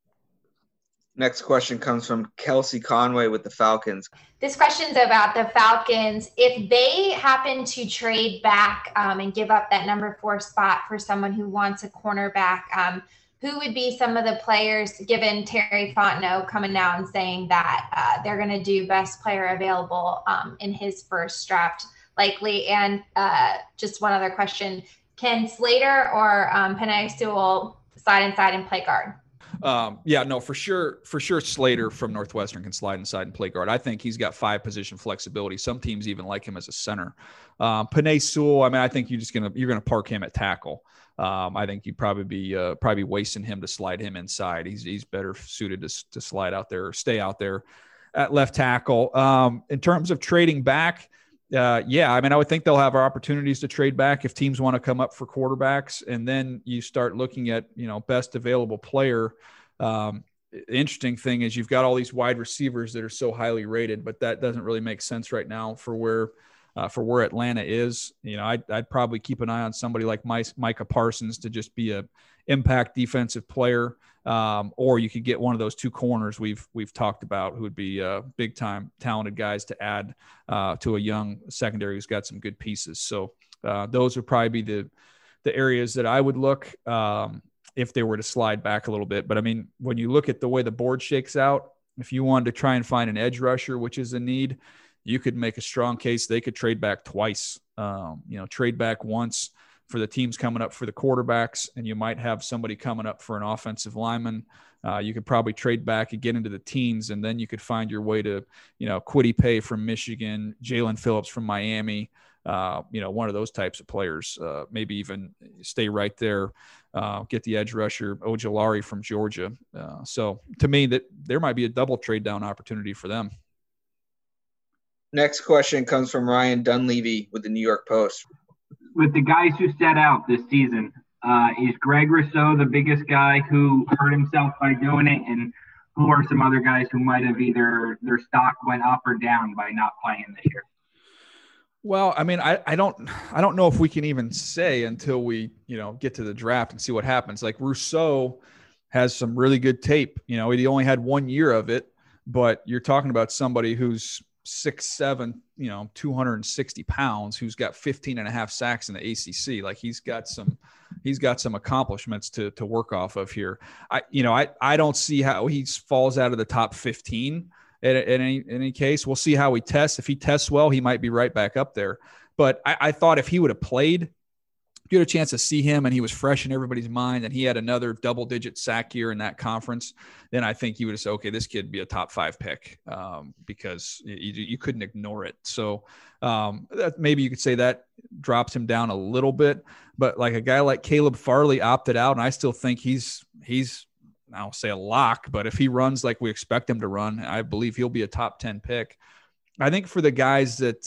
Speaker 8: Next question comes from Kelsey Conway with the Falcons.
Speaker 23: This question's about the Falcons. If they happen to trade back and give up that number 4 spot for someone who wants a cornerback, who would be some of the players, given Terry Fontenot coming out and saying that they're going to do best player available in his first draft, likely? And just one other question, can Slater or Penei Sewell slide inside and play guard?
Speaker 2: For sure. Slater from Northwestern can slide inside and play guard. I think he's got 5 position flexibility. Some teams even like him as a center. Penei Sewell, I think you're gonna park him at tackle. I think you'd probably be wasting him to slide him inside. He's better suited to slide out there or stay out there at left tackle. In terms of trading back, I would think they'll have opportunities to trade back if teams want to come up for quarterbacks, and then you start looking at best available player. the interesting thing is you've got all these wide receivers that are so highly rated, but that doesn't really make sense right now for where Atlanta is. You know, I'd probably keep an eye on somebody like Micah Parsons to just be a impact defensive player. Or you could get one of those two corners we've talked about, who would be big time talented guys to add to a young secondary who's got some good pieces. So those would probably be the areas that I would look if they were to slide back a little bit. But I mean, when you look at the way the board shakes out, if you wanted to try and find an edge rusher, which is a need, you could make a strong case they could trade back twice. Trade back once for the teams coming up for the quarterbacks, and you might have somebody coming up for an offensive lineman. You could probably trade back and get into the teens, and then you could find your way to, Kwity Paye from Michigan, Jalen Phillips from Miami, one of those types of players. Maybe even stay right there, get the edge rusher Ojulari from Georgia. So to me, that there might be a double trade down opportunity for them.
Speaker 8: Next question comes from Ryan Dunleavy with the New York Post.
Speaker 1: With the guys who sat out this season, is Greg Rousseau the biggest guy who hurt himself by doing it? And who are some other guys who might have either their stock went up or down by not playing this year?
Speaker 2: Well, I mean, I don't know if we can even say until we, get to the draft and see what happens. Like Rousseau has some really good tape. He only had 1 year of it, but you're talking about somebody who's 6'7", 260 pounds, who's got 15.5 sacks in the ACC. Like he's got some accomplishments to work off of here. I don't see how he falls out of the top 15 in any case. We'll see how he tests. If he tests well, he might be right back up there. But I thought if he would have played, you had a chance to see him and he was fresh in everybody's mind and he had another double-digit sack year in that conference, then I think you would have said, okay, this kid would be a top 5 pick because you couldn't ignore it. So that maybe you could say that drops him down a little bit. But like a guy like Caleb Farley opted out, and I still think he's I don't say a lock, but if he runs like we expect him to run, I believe he'll be a top 10 pick. I think for the guys that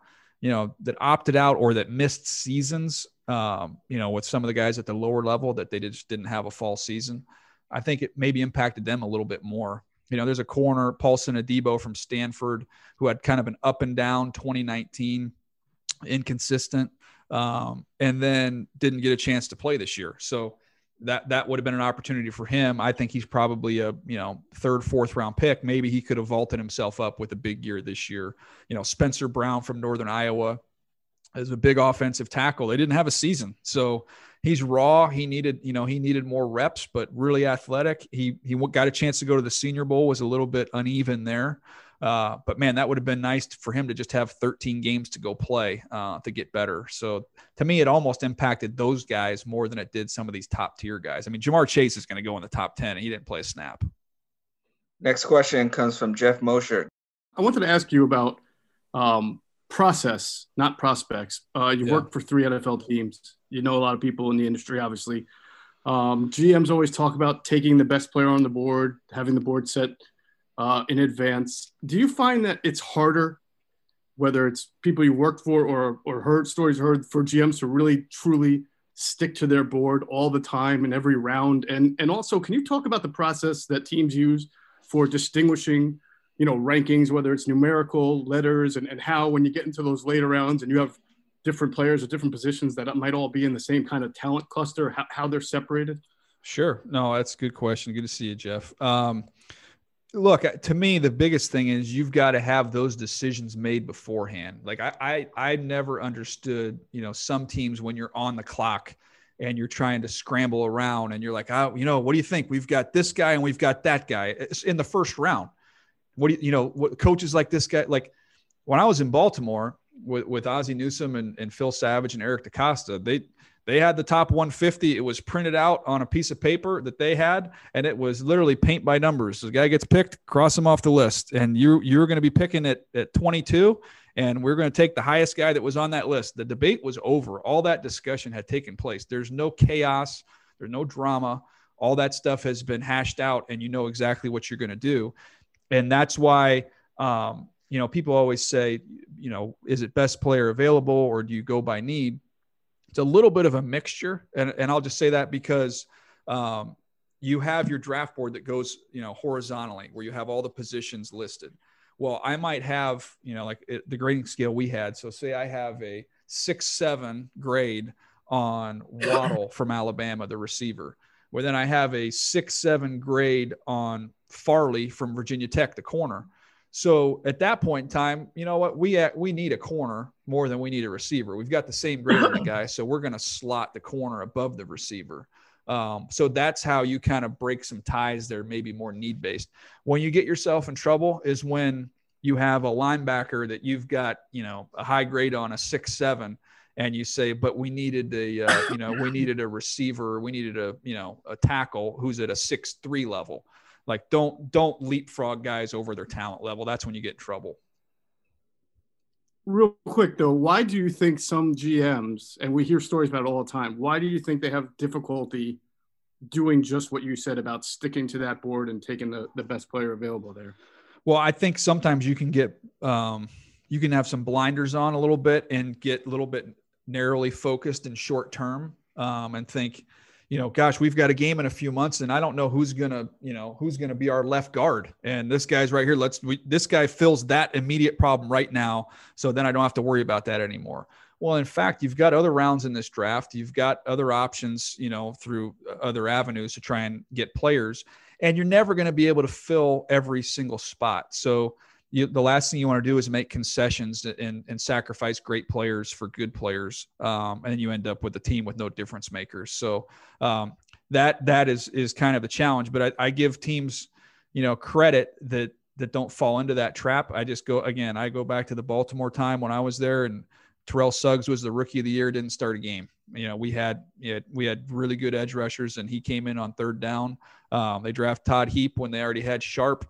Speaker 2: that opted out or that missed seasons, with some of the guys at the lower level that they just didn't have a fall season, I think it maybe impacted them a little bit more. There's a corner, Paulson Adebo from Stanford, who had kind of an up and down 2019, inconsistent, and then didn't get a chance to play this year. So that would have been an opportunity for him. I think he's probably a, 3rd, 4th round pick. Maybe he could have vaulted himself up with a big year this year. Spencer Brown from Northern Iowa is a big offensive tackle. They didn't have a season. So he's raw. He needed more reps, but really athletic. He got a chance to go to the Senior Bowl, was a little bit uneven there. But man, that would have been nice for him to just have 13 games to go play to get better. So to me, it almost impacted those guys more than it did some of these top tier guys. I mean, Jamar Chase is going to go in the top 10 and he didn't play a snap.
Speaker 8: Next question comes from Jeff Mosher.
Speaker 3: I wanted to ask you about process, not prospects. You worked for 3 NFL teams. You know a lot of people in the industry, obviously. GMs always talk about taking the best player on the board, having the board set in advance. Do you find that it's harder, whether it's people you worked for or heard stories heard, for GMs to really truly stick to their board all the time in every round? And also, can you talk about the process that teams use for distinguishing, rankings, whether it's numerical, letters, and how when you get into those later rounds and you have different players at different positions that might all be in the same kind of talent cluster, how they're separated?
Speaker 2: Sure. No, that's a good question. Good to see you, Jeff. Look, to me, the biggest thing is you've got to have those decisions made beforehand. Like I never understood, some teams when you're on the clock and you're trying to scramble around and you're like, what do you think? We've got this guy and we've got that guy. It's in the first round. What coaches like this guy, like when I was in Baltimore with Ozzie Newsome and Phil Savage and Eric DeCosta, they had the top 150. It was printed out on a piece of paper that they had, and it was literally paint by numbers. So the guy gets picked, cross him off the list, and you're going to be picking at 22, and we're going to take the highest guy that was on that list. The debate was over. All that discussion had taken place. There's no chaos. There's no drama. All that stuff has been hashed out, and you know exactly what you're going to do. And that's why, people always say, is it best player available or do you go by need? It's a little bit of a mixture. And I'll just say that because, you have your draft board that goes, horizontally, where you have all the positions listed. Well, I might have, like the grading scale we had. So say I have a 6-7 grade on Waddle from Alabama, the receiver. Well, then I have a 6-7 grade on Farley from Virginia Tech, the corner. So at that point in time, you know what? We need a corner more than we need a receiver. We've got the same grade on the guy, so we're going to slot the corner above the receiver. So that's how you kind of break some ties there, maybe more need-based. When you get yourself in trouble is when you have a linebacker that you've got, a high grade on, a 6-7, and you say, but we needed we needed a receiver, we needed a tackle who's at a 6-3 level. Like, don't leapfrog guys over their talent level. That's when you get in trouble.
Speaker 3: Real quick, though, why do you think some GMs, and we hear stories about it all the time, why do you think they have difficulty doing just what you said about sticking to that board and taking the best player available there?
Speaker 2: Well, I think sometimes you can get you can have some blinders on a little bit and get a little bit narrowly focused and short term, and think, gosh, we've got a game in a few months and I don't know who's going to be our left guard. And this guy's right here. This guy fills that immediate problem right now. So then I don't have to worry about that anymore. Well, in fact, you've got other rounds in this draft. You've got other options, through other avenues to try and get players, and you're never going to be able to fill every single spot. So the last thing you want to do is make concessions and sacrifice great players for good players. And then you end up with a team with no difference makers. So that is kind of the challenge, but I give teams, credit that don't fall into that trap. I go back to the Baltimore time when I was there, and Terrell Suggs was the rookie of the year, didn't start a game. We had really good edge rushers, and he came in on third down. They draft Todd Heap when they already had Sharp.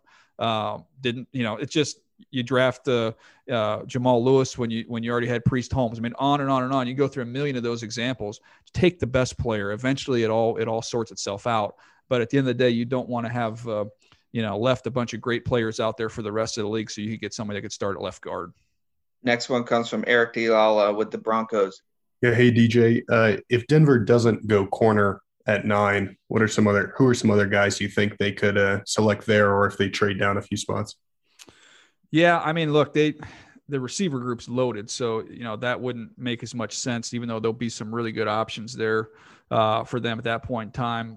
Speaker 2: It's just, you draft Jamal Lewis when you already had Priest Holmes. I mean, on and on and on. You go through a million of those examples. Take the best player. Eventually, it all sorts itself out. But at the end of the day, you don't want to have left a bunch of great players out there for the rest of the league, so you could get somebody that could start at left guard.
Speaker 8: Next one comes from Eric Dilala with the Broncos.
Speaker 4: Yeah, hey DJ, if Denver doesn't go corner at 9, who are some other guys you think they could select there, or if they trade down a few spots?
Speaker 2: Yeah, I mean, look, the receiver group's loaded, so that wouldn't make as much sense, even though there'll be some really good options there for them at that point in time.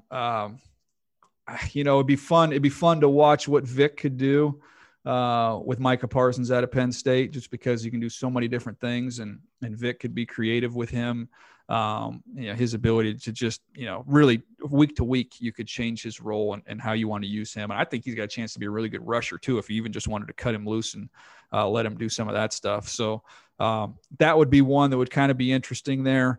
Speaker 2: It'd be fun to watch what Vic could do with Micah Parsons out of Penn State, just because you can do so many different things, and Vic could be creative with him. His ability to just, really week to week, you could change his role and how you want to use him. And I think he's got a chance to be a really good rusher too, if you even just wanted to cut him loose and let him do some of that stuff. So that would be one that would kind of be interesting there.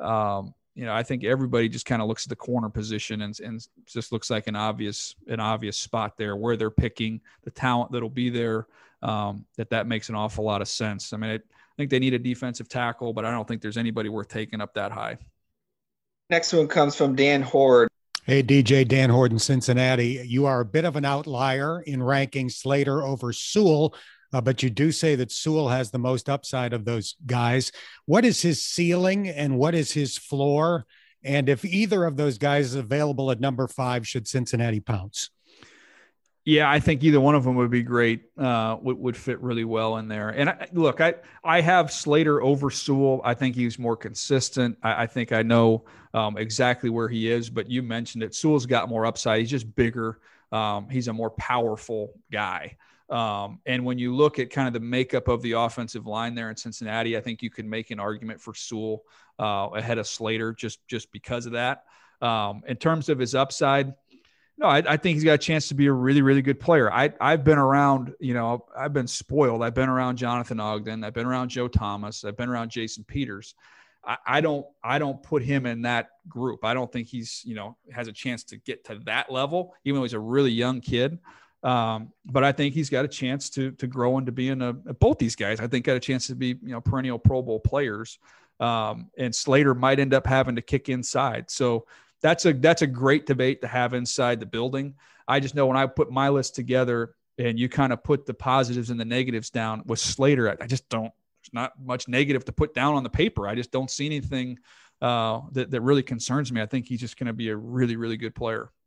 Speaker 2: I think everybody just kind of looks at the corner position and just looks like an obvious spot there where they're picking the talent that'll be there. That makes an awful lot of sense. I mean, I think they need a defensive tackle, but I don't think there's anybody worth taking up that high.
Speaker 8: Next one comes from Dan Horde.
Speaker 5: Hey, DJ, Dan Horde in Cincinnati. You are a bit of an outlier in ranking Slater over Sewell, but you do say that Sewell has the most upside of those guys. What is his ceiling and what is his floor? And if either of those guys is available at number 5, should Cincinnati pounce?
Speaker 2: Yeah, I think either one of them would be great. Would fit really well in there. And I have Slater over Sewell. I think he's more consistent. I think I know exactly where he is, but you mentioned it. Sewell's got more upside. He's just bigger. He's a more powerful guy. And when you look at kind of the makeup of the offensive line there in Cincinnati, I think you could make an argument for Sewell ahead of Slater just because of that. In terms of his upside, no, I think he's got a chance to be a really, really good player. I've been around, I've been spoiled. I've been around Jonathan Ogden. I've been around Joe Thomas. I've been around Jason Peters. I don't put him in that group. I don't think he's, has a chance to get to that level, even though he's a really young kid. But I think he's got a chance to grow into being both these guys, I think, got a chance to be, perennial Pro Bowl players. And Slater might end up having to kick inside. So that's a great debate to have inside the building. I just know when I put my list together and you kind of put the positives and the negatives down with Slater, I just don't, there's not much negative to put down on the paper. I just don't see anything that really concerns me. I think he's just going to be a really, really good player.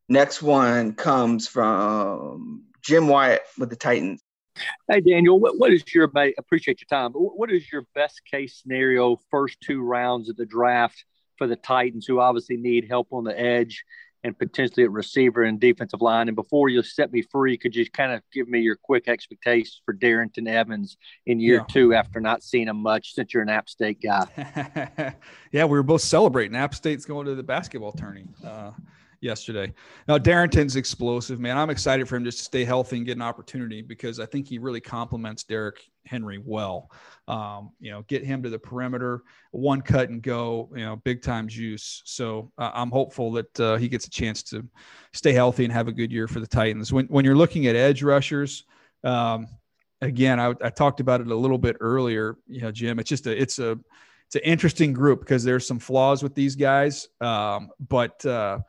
Speaker 8: Next one comes from Jim Wyatt with the Titans.
Speaker 6: Hey, Daniel, what is your – appreciate your time. But what is your best case scenario first 2 rounds of the draft for the Titans, who obviously need help on the edge and potentially at receiver and defensive line? And before you set me free, could you kind of give me your quick expectations for Darrynton Evans in year 2 after not seeing him much since you're an App State guy?
Speaker 2: Yeah, we were both celebrating. App State's going to the basketball tourney yesterday. Now, Darrynton's explosive, man. I'm excited for him just to stay healthy and get an opportunity because I think he really complements Derrick Henry well. Get him to the perimeter, one cut and go, big time juice. So I'm hopeful that he gets a chance to stay healthy and have a good year for the Titans. When you're looking at edge rushers, again, I talked about it a little bit earlier, Jim, it's an interesting group because there's some flaws with these guys. But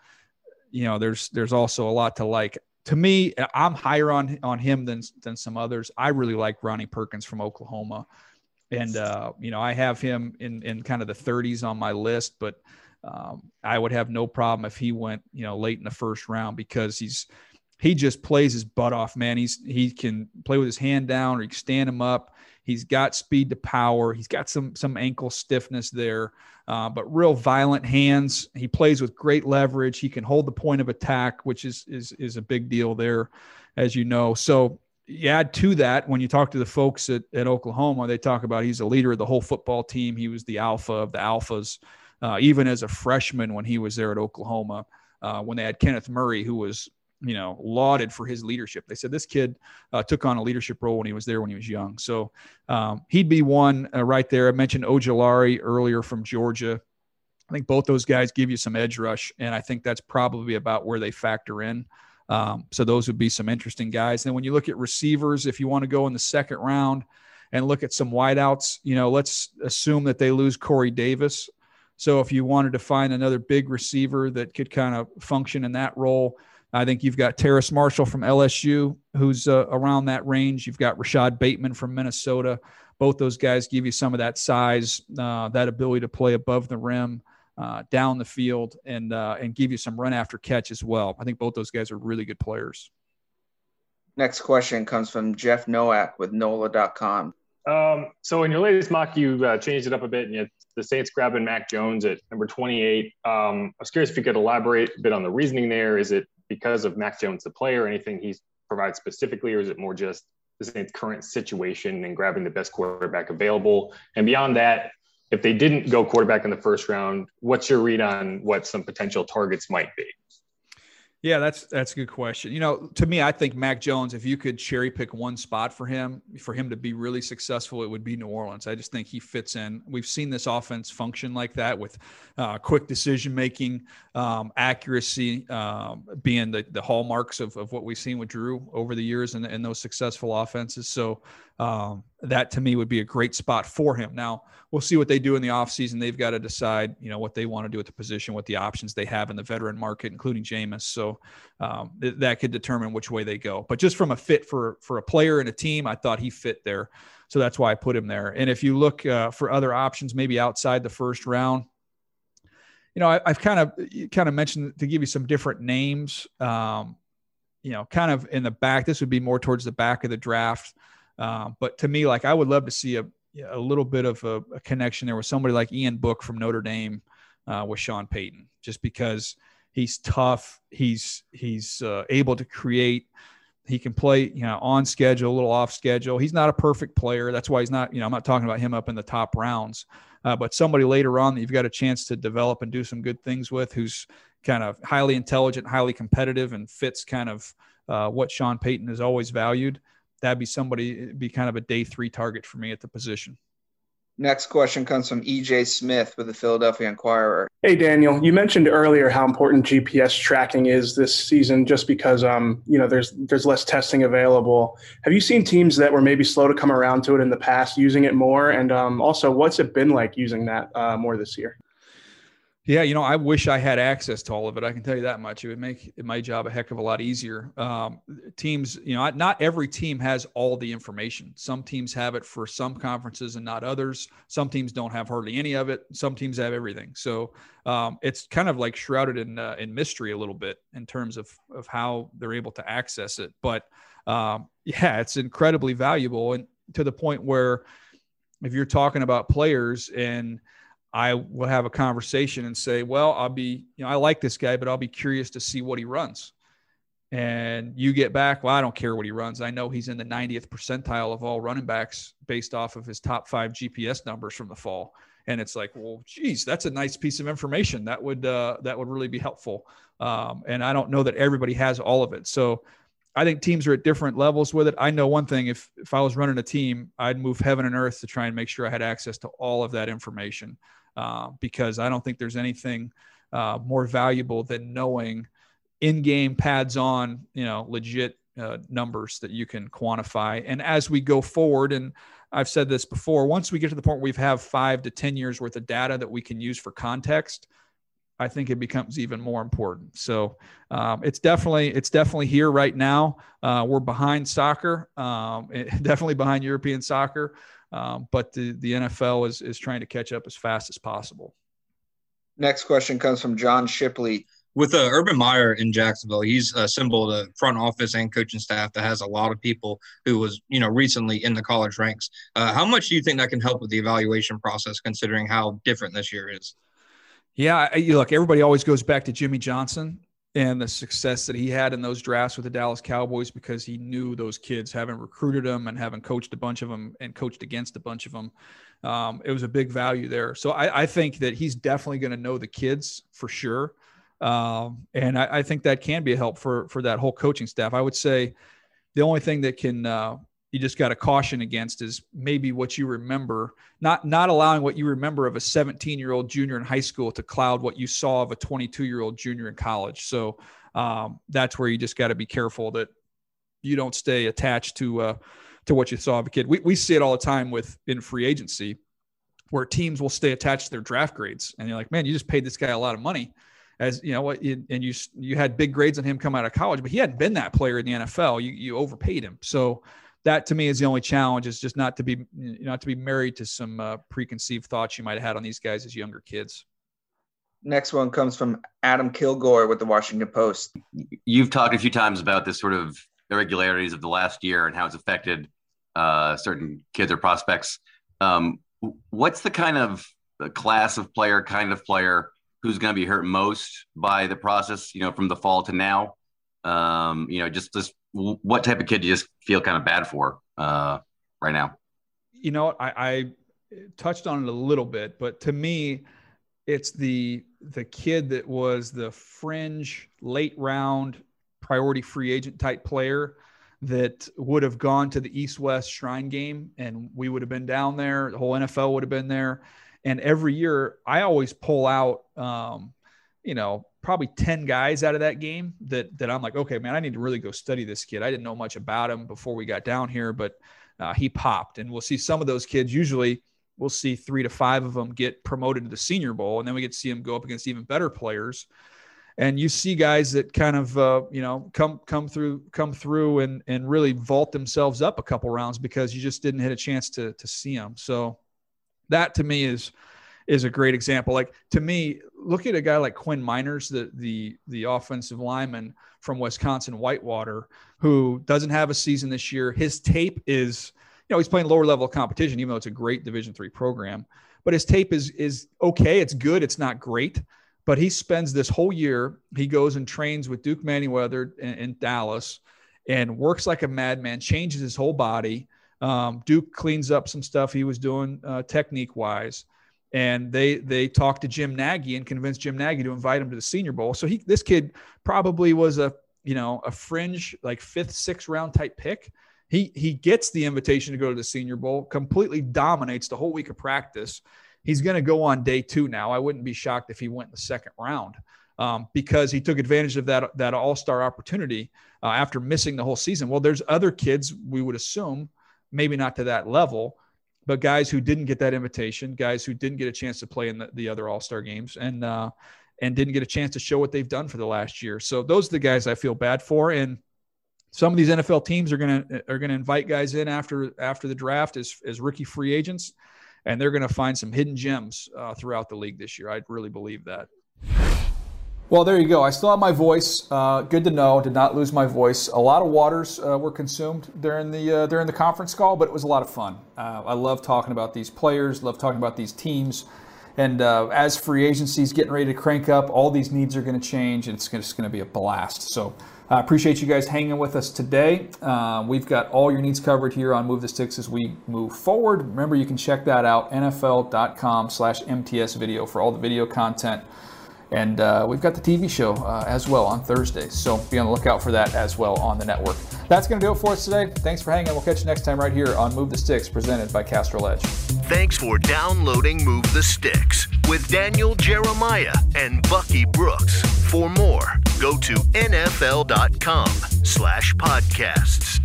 Speaker 2: there's also a lot to like. To me, I'm higher on him than some others. I really like Ronnie Perkins from Oklahoma. And, I have him in kind of the 30s on my list, but I would have no problem if he went, late in the first round because he just plays his butt off, man. He can play with his hand down or he can stand him up. He's got speed to power. He's got some ankle stiffness there, but real violent hands. He plays with great leverage. He can hold the point of attack, which is a big deal there, as you know. So you add to that, when you talk to the folks at Oklahoma, they talk about he's a leader of the whole football team. He was the alpha of the alphas, even as a freshman when he was there at Oklahoma, when they had Kenneth Murray, who was lauded for his leadership. They said this kid took on a leadership role when he was there when he was young. So he'd be one right there. I mentioned Ojulari earlier from Georgia. I think both those guys give you some edge rush, and I think that's probably about where they factor in. So those would be some interesting guys. And when you look at receivers, if you want to go in the second round and look at some wideouts, let's assume that they lose Corey Davis. So if you wanted to find another big receiver that could kind of function in that role, I think you've got Terrace Marshall from LSU, who's around that range. You've got Rashad Bateman from Minnesota. Both those guys give you some of that size, that ability to play above the rim, down the field, and give you some run after catch as well. I think both those guys are really good players.
Speaker 8: Next question comes from Jeff Nowak with NOLA.com.
Speaker 7: So in your latest mock, you changed it up a bit, and the Saints grabbing Mac Jones at number 28. I was curious if you could elaborate a bit on the reasoning there. Is it because of Mac Jones, the player, anything he provides specifically, or is it more just the Saints' current situation and grabbing the best quarterback available? And beyond that, if they didn't go quarterback in the first round, what's your read on what some potential targets might be?
Speaker 2: Yeah, that's a good question. To me, I think Mac Jones, if you could cherry pick one spot for him to be really successful, it would be New Orleans. I just think he fits in. We've seen this offense function like that with quick decision-making, accuracy being the hallmarks of what we've seen with Drew over the years in those successful offenses. So that to me would be a great spot for him. Now, we'll see what they do in the offseason. They've got to decide, what they want to do at the position, what the options they have in the veteran market, including Jameis. So that could determine which way they go. But just from a fit for a player and a team, I thought he fit there. So that's why I put him there. And if you look for other options, maybe outside the first round, I've kind of mentioned to give you some different names, kind of in the back. This would be more towards the back of the draft. But to me, I would love to see a little bit of a connection there with somebody like Ian Book from Notre Dame with Sean Payton, just because he's tough. He's able to create. He can play, on schedule, a little off schedule. He's not a perfect player. That's why he's not, I'm not talking about him up in the top rounds, but somebody later on that you've got a chance to develop and do some good things with, who's kind of highly intelligent, highly competitive, and fits kind of what Sean Payton has always valued. That'd be somebody, be kind of a day 3 target for me at the position.
Speaker 8: Next question comes from E.J. Smith with the Philadelphia Inquirer.
Speaker 9: Hey, Daniel, you mentioned earlier how important GPS tracking is this season just because, there's less testing available. Have you seen teams that were maybe slow to come around to it in the past using it more? And also, what's it been like using that more this year?
Speaker 2: Yeah, I wish I had access to all of it. I can tell you that much. It would make my job a heck of a lot easier. Teams, not every team has all the information. Some teams have it for some conferences and not others. Some teams don't have hardly any of it. Some teams have everything. So it's kind of like shrouded in mystery a little bit in terms of how they're able to access it. But yeah, it's incredibly valuable, and to the point where if you're talking about players and I will have a conversation and say, well, I'll be, I like this guy, but I'll be curious to see what he runs. And you get back, well, I don't care what he runs. I know he's in the 90th percentile of all running backs based off of his top 5 GPS numbers from the fall. And it's like, well, geez, that's a nice piece of information. That would really be helpful. And I don't know that everybody has all of it. So I think teams are at different levels with it. I know one thing, if I was running a team, I'd move heaven and earth to try and make sure I had access to all of that information. Because I don't think there's anything more valuable than knowing in-game pads on, legit numbers that you can quantify. And as we go forward, and I've said this before, once we get to the point where we have 5 to 10 years worth of data that we can use for context, I think it becomes even more important. So it's definitely here right now. We're behind soccer, definitely behind European soccer. But the NFL is trying to catch up as fast as possible.
Speaker 8: Next question comes from John Shipley.
Speaker 10: With Urban Meyer in Jacksonville, he's assembled a front office and coaching staff that has a lot of people who was, recently in the college ranks. How much do you think that can help with the evaluation process, considering how different this year is?
Speaker 2: Yeah, look, everybody always goes back to Jimmy Johnson and the success that he had in those drafts with the Dallas Cowboys, because he knew those kids, having recruited them and having coached a bunch of them and coached against a bunch of them. It was a big value there. So I think that he's definitely going to know the kids for sure. And I think that can be a help for that whole coaching staff. I would say the only thing that can you just got to caution against is maybe what you remember, not allowing what you remember of a 17-year-old junior in high school to cloud what you saw of a 22-year-old junior in college. So that's where you just got to be careful that you don't stay attached to what you saw of a kid. We see it all the time in free agency, where teams will stay attached to their draft grades. And you're like, man, you just paid this guy a lot of money, and you had big grades on him come out of college, but he hadn't been that player in the NFL. You overpaid him. So that to me is the only challenge, is just not to be married to some preconceived thoughts you might have had on these guys as younger kids.
Speaker 8: Next one comes from Adam Kilgore with the Washington Post.
Speaker 11: You've talked a few times about this sort of irregularities of the last year and how it's affected certain kids or prospects. What's the kind of class of player, who's going to be hurt most by the process, from the fall to now? Just what type of kid do you just feel kind of bad for right now?
Speaker 2: I touched on it a little bit, but to me, it's the kid that was the fringe late round priority free agent type player that would have gone to the East-West Shrine game, and we would have been down there. The whole NFL would have been there. And every year I always pull out, probably 10 guys out of that game that I'm like, okay, man, I need to really go study this kid. I didn't know much about him before we got down here, but he popped. And we'll see some of those kids. Usually we'll see 3 to 5 of them get promoted to the Senior Bowl, and then we get to see them go up against even better players. And you see guys that kind of, come through and really vault themselves up a couple rounds because you just didn't hit a chance to see them. So that to me is a great example. Like, to me, look at a guy like Quinn Miners, the offensive lineman from Wisconsin Whitewater, who doesn't have a season this year. His tape is, he's playing lower level competition, even though it's a great Division III program, but his tape is okay. It's good. It's not great, but he spends this whole year, he goes and trains with Duke Manyweather in Dallas and works like a madman, changes his whole body. Duke cleans up some stuff he was doing technique wise. And they talked to Jim Nagy and convinced Jim Nagy to invite him to the Senior Bowl. So this kid probably was a fringe, like 5th, 6th round type pick. He gets the invitation to go to the Senior Bowl, completely dominates the whole week of practice. He's going to go on day 2 now. I wouldn't be shocked if he went in the 2nd round because he took advantage of that all-star opportunity after missing the whole season. Well, there's other kids, we would assume, maybe not to that level, but guys who didn't get that invitation, guys who didn't get a chance to play in the other All-Star games and didn't get a chance to show what they've done for the last year. So those are the guys I feel bad for. And some of these NFL teams are going to invite guys in after the draft as rookie free agents, and they're going to find some hidden gems throughout the league this year. I really believe that. Well, there you go. I still have my voice. Good to know. Did not lose my voice. A lot of waters were consumed during the conference call, but it was a lot of fun. I love talking about these players, love talking about these teams. And as free agency is getting ready to crank up, all these needs are going to change, and it's just going to be a blast. So I appreciate you guys hanging with us today. We've got all your needs covered here on Move the Sticks as we move forward. Remember, you can check that out, NFL.com/MTS video for all the video content. And we've got the TV show as well on Thursdays. So be on the lookout for that as well on the network. That's going to do it for us today. Thanks for hanging. We'll catch you next time right here on Move the Sticks, presented by Castrol Edge.
Speaker 12: Thanks for downloading Move the Sticks with Daniel Jeremiah and Bucky Brooks. For more, go to NFL.com/podcasts.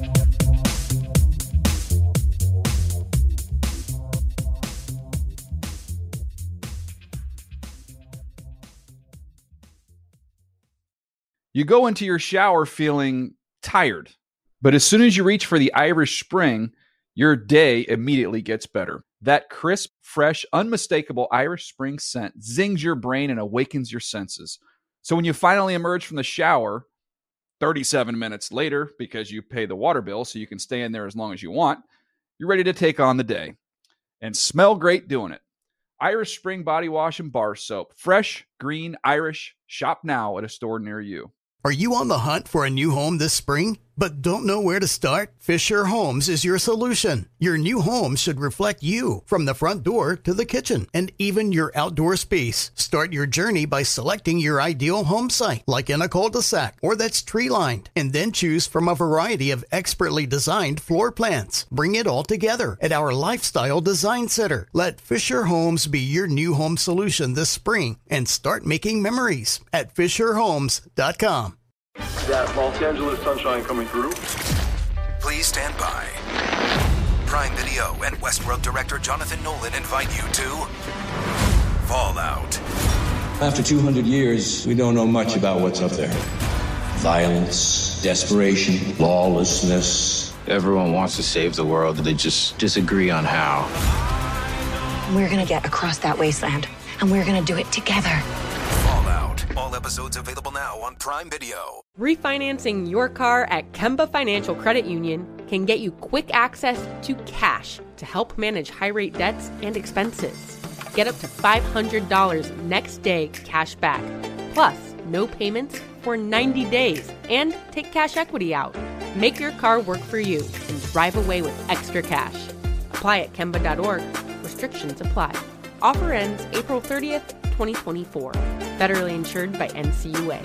Speaker 2: You go into your shower feeling tired, but as soon as you reach for the Irish Spring, your day immediately gets better. That crisp, fresh, unmistakable Irish Spring scent zings your brain and awakens your senses. So when you finally emerge from the shower, 37 minutes later, because you pay the water bill so you can stay in there as long as you want, you're ready to take on the day and smell great doing it. Irish Spring Body Wash and Bar Soap. Fresh, green, Irish. Shop now at a store near you.
Speaker 13: Are you on the hunt for a new home this spring, but don't know where to start? Fisher Homes is your solution. Your new home should reflect you, from the front door to the kitchen, and even your outdoor space. Start your journey by selecting your ideal home site, like in a cul-de-sac or that's tree-lined, and then choose from a variety of expertly designed floor plans. Bring it all together at our Lifestyle Design Center. Let Fisher Homes be your new home solution this spring, and start making memories at FisherHomes.com.
Speaker 14: That Los Angeles sunshine coming through.
Speaker 12: Please stand by. Prime Video and Westworld director Jonathan Nolan invite you to Fallout.
Speaker 24: After 200 years, we don't know much about what's up there. Violence, desperation, lawlessness. Everyone wants to save the world, they just disagree on how.
Speaker 25: We're gonna get across that wasteland, and we're gonna do it together.
Speaker 12: Fallout. All episodes available now on Prime Video.
Speaker 26: Refinancing your car at Kemba Financial Credit Union can get you quick access to cash to help manage high-rate debts and expenses. Get up to $500 next day cash back, plus no payments for 90 days, and take cash equity out. Make your car work for you and drive away with extra cash. Apply at Kemba.org. Restrictions apply. Offer ends April 30th, 2024. Federally insured by NCUA.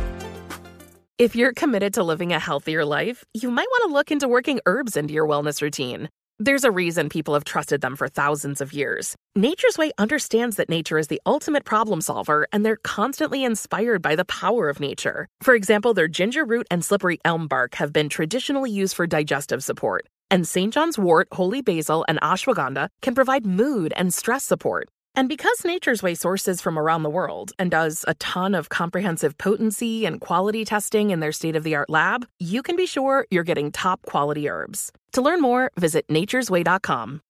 Speaker 27: If you're committed to living a healthier life, you might want to look into working herbs into your wellness routine. There's a reason people have trusted them for thousands of years. Nature's Way understands that nature is the ultimate problem solver, and they're constantly inspired by the power of nature. For example, their ginger root and slippery elm bark have been traditionally used for digestive support, and St. John's wort, holy basil, and ashwagandha can provide mood and stress support. And because Nature's Way sources from around the world and does a ton of comprehensive potency and quality testing in their state-of-the-art lab, you can be sure you're getting top quality herbs. To learn more, visit naturesway.com.